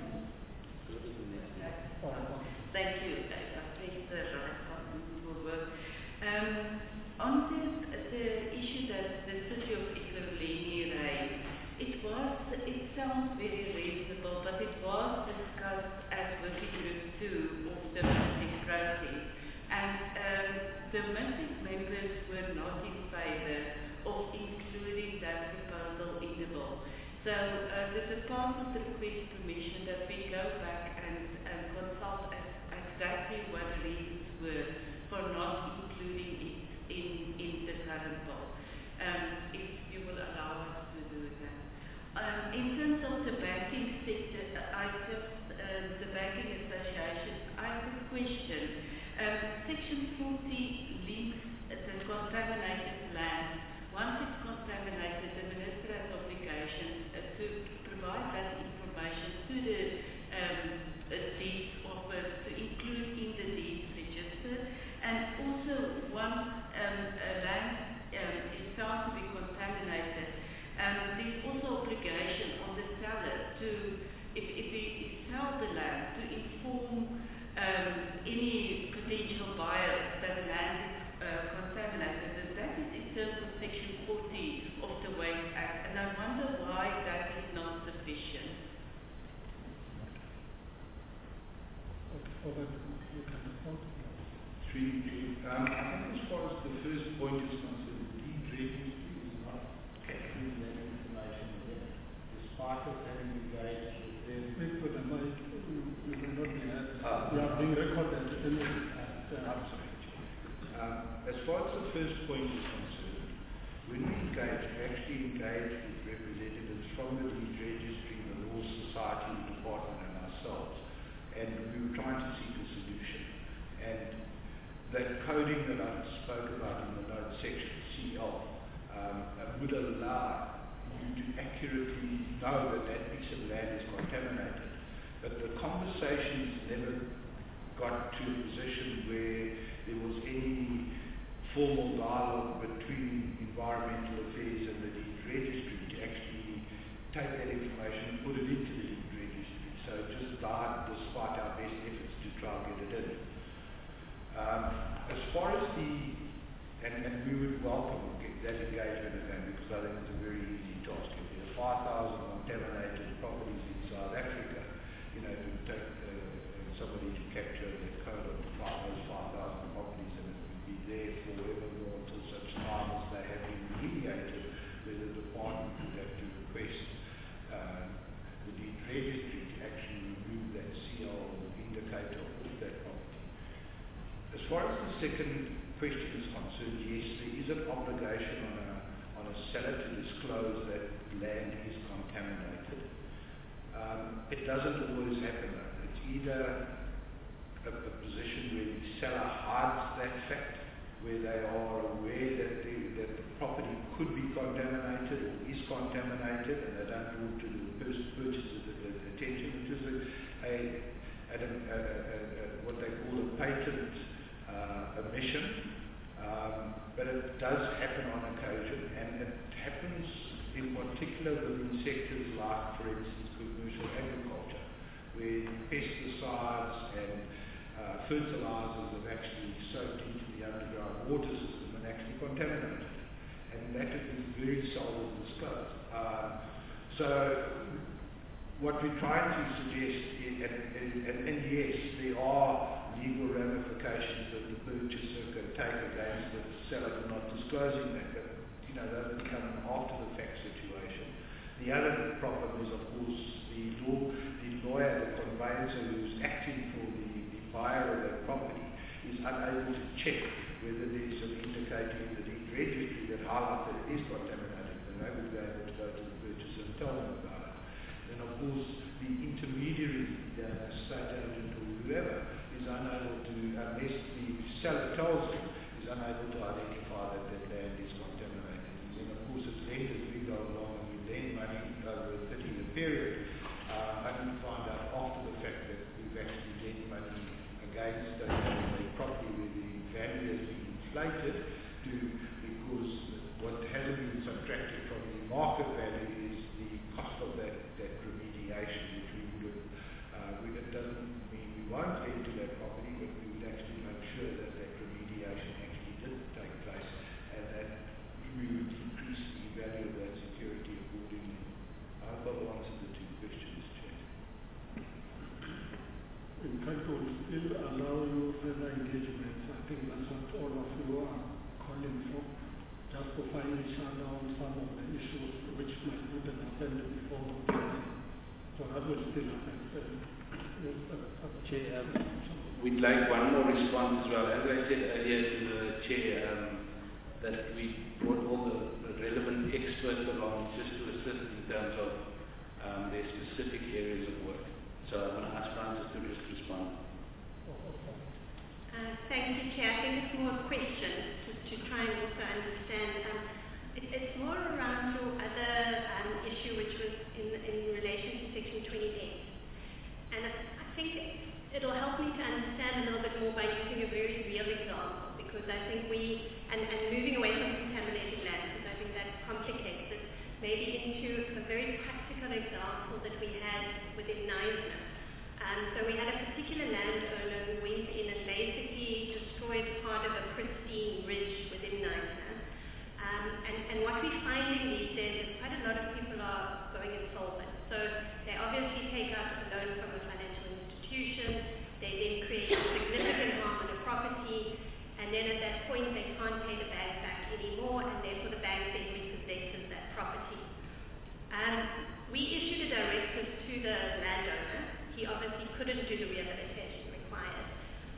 Speaker 2: Oh, okay.
Speaker 9: Thank you. I I pressed the right button, it will work. Um, on the, the issue that the city of Ekurhuleni raised, it was, it sounds very reasonable, but it was discussed as working group two of the domestic process. And um, domestic members were not in favour of including that proposal in the bill. So uh, the department requests permission that we go back and, and consult as exactly what the reasons were for not including it in, in the current bill. Um, if you will allow us to do that. Um, in terms of the banking sector, I just, uh, the banking association, I have a question. Um, Section forty links the contaminated land. Once it's contaminated, the minister has obligation uh, to provide that information to the um, uh, deeds office, to include in the deeds register. And also, one um, uh, land um, is found to be contaminated. Um, there's also obligation on the seller to, if, if he sells the land, to inform um, any potential buyer that the land is uh, contaminated. And that is in terms of Section forty of the Waste Act. And I wonder why that is not sufficient.
Speaker 2: Okay, so that you can respond.
Speaker 7: Three, three. Um, I think as far as the first point is concerned, the deed registry is not capturing that information there, despite us having engaged with them.
Speaker 2: Speak to the mic. You, you may not be heard.
Speaker 7: Ah.
Speaker 2: You are being recorded. And, uh,
Speaker 7: I'm sorry. Um, as far as the first point is concerned, when we engage, we actually engage with representatives from the deed registry, the Law Society, the department, and ourselves. And we were trying to seek a solution. And that coding that I spoke about in the note section C L um, would allow you to accurately know that that piece of land is contaminated. But the conversations never got to a position where there was any formal dialogue between environmental affairs and the deed registry to actually take that information and put it into the deed registry. So it just died despite our best efforts to try and get it in. Um, as far as the, and, and we would welcome that engagement again because I think it's a very easy task. If there are five thousand contaminated properties in South Africa, you know, to take uh, somebody to capture the code of five, those five thousand properties and it would be there forevermore until such time as they have been remediated, where the department would have to request uh, the deed registry to actually remove that C L indicator of that property. As far as the second question is concerned, yes, there is an obligation on a, on a seller to disclose that land is contaminated. Um, it doesn't always happen though. It's either a, a position where the seller hides that fact, where they are aware that the, that the property could be contaminated or is contaminated and they don't bring to the purchaser's attention, which is a, a, a, a, a, a what they call a patent uh, omission. Um, but it does happen on occasion, and it happens in particular within sectors like, for instance, commercial agriculture, where pesticides and uh, fertilizers have actually soaked into the underground water system and actually contaminated it. And that is very seldom disclosed. Uh, so what we're trying to suggest, is, and, and, and, and yes, there are legal ramifications that the purchaser can take against the seller for not disclosing that, but you know, those become an after the fact situation. The other problem is, of course, the law, the lawyer, the conveyancer who's acting for the, the buyer of that property is unable to check whether there's an indicator in the deed registry that highlights that it is contaminated, and they will be able to go to the purchaser and tell them about it. Then, of course, the intermediary, the estate agent or whoever, is unable to, unless the seller tells him, is unable to identify that that land is contaminated. And then, of course, as lenders, we go along and we lend money over a thirty-year period, uh, only to find out after the fact that we've actually lent money against a, a property where the value has been inflated to, because what hasn't been subtracted from the market value is the cost of that, that remediation, which we would have, uh, we, it doesn't mean we won't get to that property, but we would actually make sure that that remediation actually did take place, and that we would increase the value of that security accordingly. I hope I've answered the two questions, Chair.
Speaker 2: In fact, would still allow you further engagements. I think that's what all of you are calling for, just to finally shut down some of the issues which might not have happened before. So that will still happen. Uh,
Speaker 3: Chair, um, we'd like one more response as well. As I said earlier to the Chair, um, that we brought all the, the relevant experts along just to assist in terms of um, their specific areas of work. So I'm going to ask Francis to just respond.
Speaker 10: Uh, thank you, Chair. I think it's more a question to, to try and also understand. Um, it, it's more around your other um, issue, which was in, in relation to Section twenty-eight. And I, I think it'll help me to understand a little bit more by using a very real example, because I think we, and, and moving away from contaminated land, because I think that complicates it, maybe into a very practical example that we had within Knysna. Um, so we had a particular landowner who went in and basically destroyed part of a pristine ridge within Knysna. Um, and, and what we're finding these days is quite a lot of people are going insolvent. So they obviously take out a loan from a financial institution, they then create significant harm on a property, and then at that point they can't pay the bank back anymore, and therefore the bank then repossesses that property. Um, we issued a directive to the landowner. He obviously couldn't do the rehabilitation required.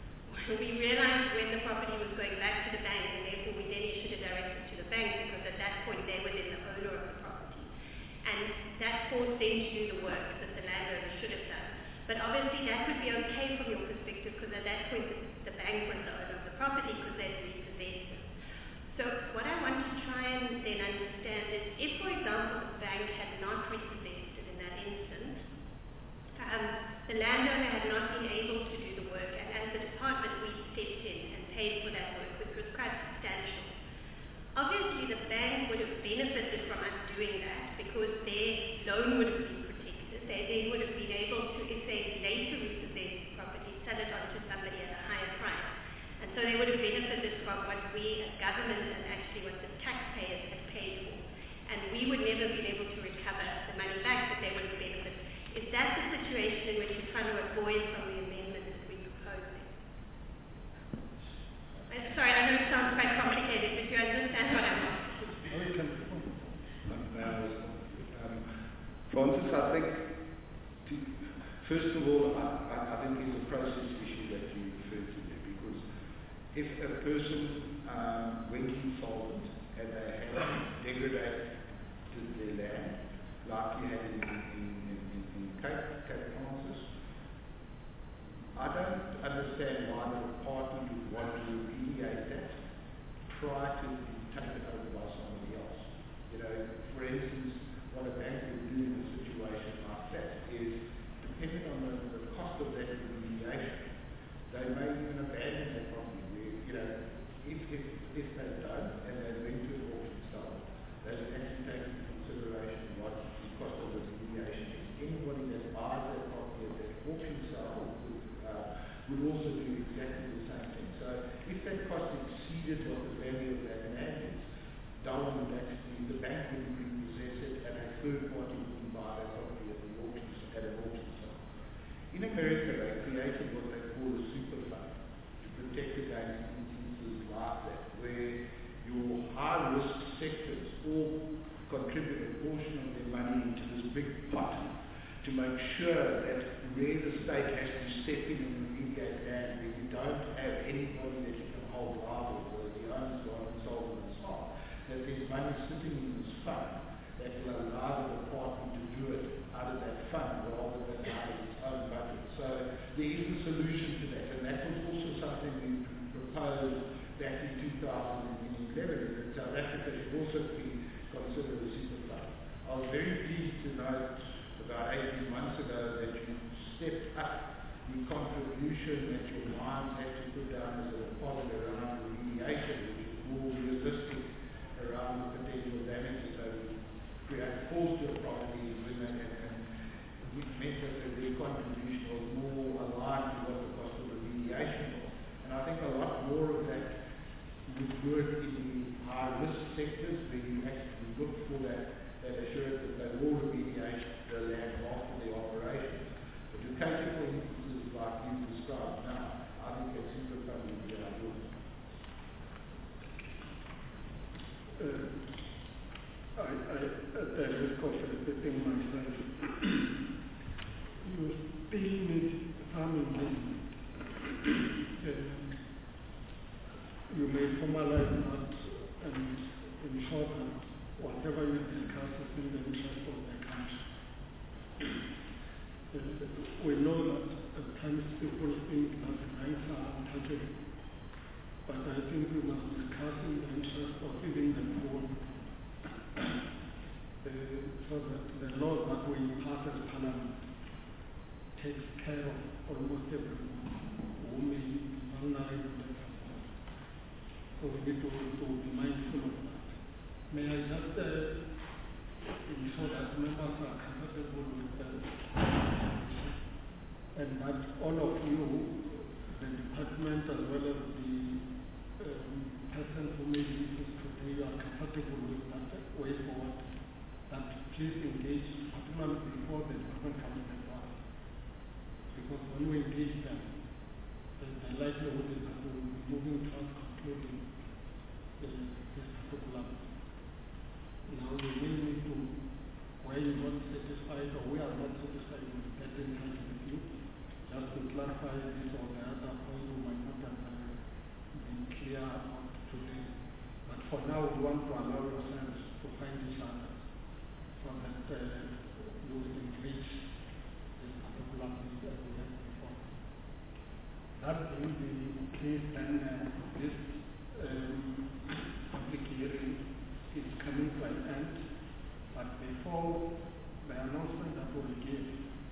Speaker 10: We realized when the property was going back to the bank, and therefore we then issued a directive to the bank, because at that point they were then the owner of the property. And that forced them to do the work that the landowner should have done. But obviously that would be okay from your perspective, because at that point the, the bank was the owner of the property because they'd repossessed it. So what I want to try and then understand is, if for example the bank had not repossessed it in that instance, um, the landowner had not been able to do the work, and as a department we stepped in and paid for that work, which was quite substantial. Obviously the bank would have benefited from us doing that, because their loan would have been protected. They then would have been able to, if they later repossess the property, sell it on to somebody at a higher price. And so they would have benefited from what we as government and actually what the taxpayers had paid for. And we would never be able to recover the money back, but they would have benefited. Is that the situation in which we're trying to avoid from the amendment that we're proposing? I'm sorry, I know it sounds quite complicated, but you understand what I'm asking.
Speaker 7: Um, Francis, I think, to, first of all, I, I, I think it's a process issue that you referred to there, because if a person um, went insolvent and they had degraded their land, like you had in, in, in, in, in Cape, Cape Francis, I don't understand why the department would want to remediate that prior to being taken over by somebody else. You know, for instance, what a bank would do in a situation like that is, depending on the, the cost of that remediation, they may even abandon that property. Where, you know, if, if, if they don't and they went to an auction sale, they would actually take into consideration what the cost of the remediation is. Anybody that buys that property at that auction sale would, uh, would also do exactly the same thing. So if that cost exceeded what the value of that land is, Darwin would actually, the bank wouldn't repossess it, and a third party wouldn't buy that property at the auction, at an auction sale. In America, they created what they call a super fund to protect against instances like that, where your high-risk sectors all contribute a portion of their money into this big pot to make sure that where the state has to step in and remediate land, where you don't have anybody that you can hold liable, or the owners are insolvent and so on, that there's money sitting in this fund that will allow the department to do it out of that fund rather than out of its own budget. So there is a solution to that, and that was also something we proposed back in two thousand eleven, that South Africa should also be considered a super fund. I was very pleased to note about eighteen months ago that you stepped up the contribution that your mines had to put down as a deposit around remediation, do it in high-risk sectors where you actually look for that, that assurance that they will remediate the land after the operation. But to take it for instances like you described now, I think that super fund would be ideal.
Speaker 2: Uh, I, I, at the risk of repeating myself, you still need some engagement. uh, you may formalize that and ensure that whatever you discuss is in the interest of the country. Uh, we know that at times people think that rights are untouchable, but I think we must discuss in the interest of even the poor. Uh, so that the law that we pass as Parliament takes care of almost everyone who may be vulnerable. So we need to, to be mindful of that. May I just uh, ensure that members are comfortable with that, and that all of you, the department as well as the um, persons who may be listening today, you are comfortable with that way forward, that please engage, particularly before the department comes to us. Because when we engage them, the, the likelihood is that we will be moving towards concluding the, this particular. Now we may need to, where you're not satisfied or we are not satisfied with get in touch with you, just to clarify this or the other point we might not have uh, been clear about today. But for now, we want to allow yourselves to find each other so that uh, you will engage this particular thing that we had before. That being the case, then uh, this um, public hearing is coming to an end. But before the announcement that we will give,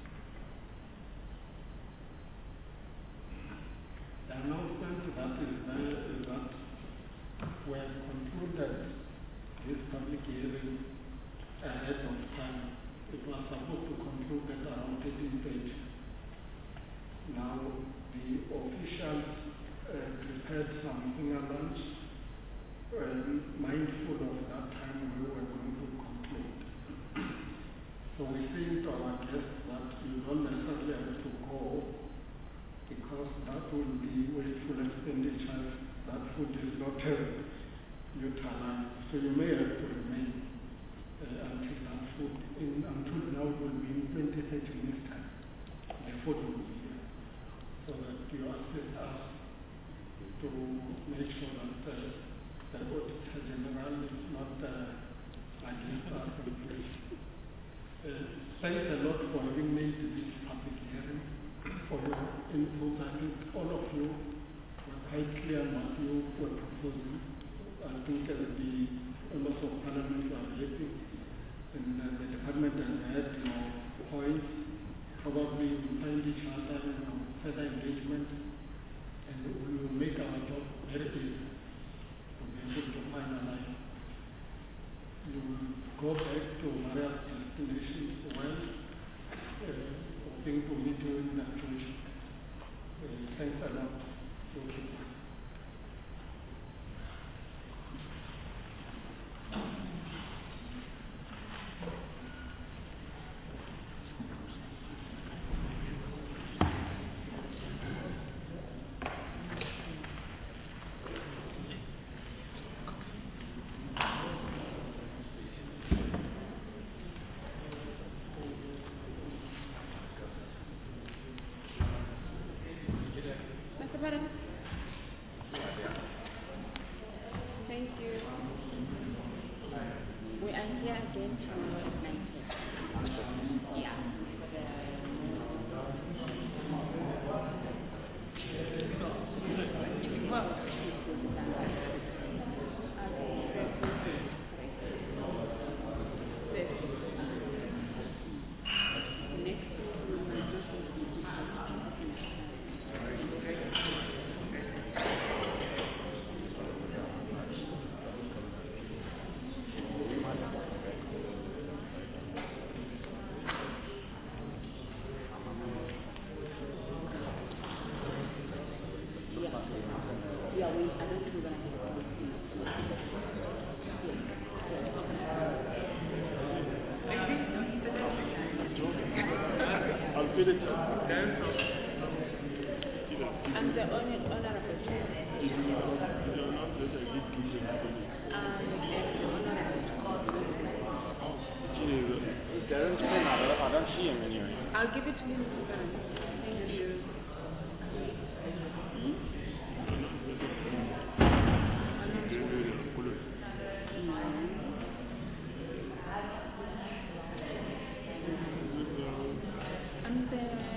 Speaker 2: the announcement that is there is that we have concluded this public hearing ahead of time. It was supposed to conclude at around thirteen thirty. Now the officials uh, prepared some finger lunch, um, mindful of that time we were going to conclude. So we say to our guests that you don't necessarily have to go, because that will be wasteful expenditure. That food is not uh, utilized. So you may have to remain uh, until that food, in, until now it will be in twenty, thirty minutes time. The food will be here. So that you assist us to make sure that uh, the Auditor General is not uh, against us in place. Uh, thanks a lot for having made this public hearing, for your input. I think all of you were quite clear on what you were proposing. I think uh, the members of Parliament are happy, and uh, the department has heard your points. Probably we will find each other in you know, further engagement, and we will make our job very easy to be able to finalize. You will go back to various destinations well, uh, hoping to meet you in the future. Uh, thanks a lot. Thank you.
Speaker 11: Thank you. We are here again tomorrow at nine thirty. Yeah. Well, yeah, we, I don't think we're going to have a policy.
Speaker 12: I'll fill it up.
Speaker 11: I'm the only honorable chair.
Speaker 12: You're not that I did give you a
Speaker 11: Um, the honorable
Speaker 12: Darren's pen, I don't, I don't see him anyway.
Speaker 11: I'll give it to him. Thank you. And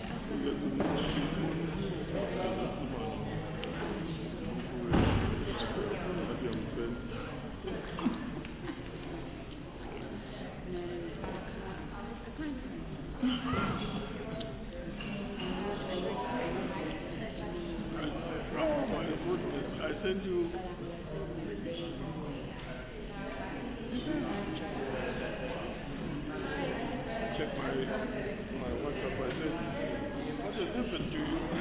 Speaker 12: I sent you. Check my my WhatsApp. I said, what has happened to you?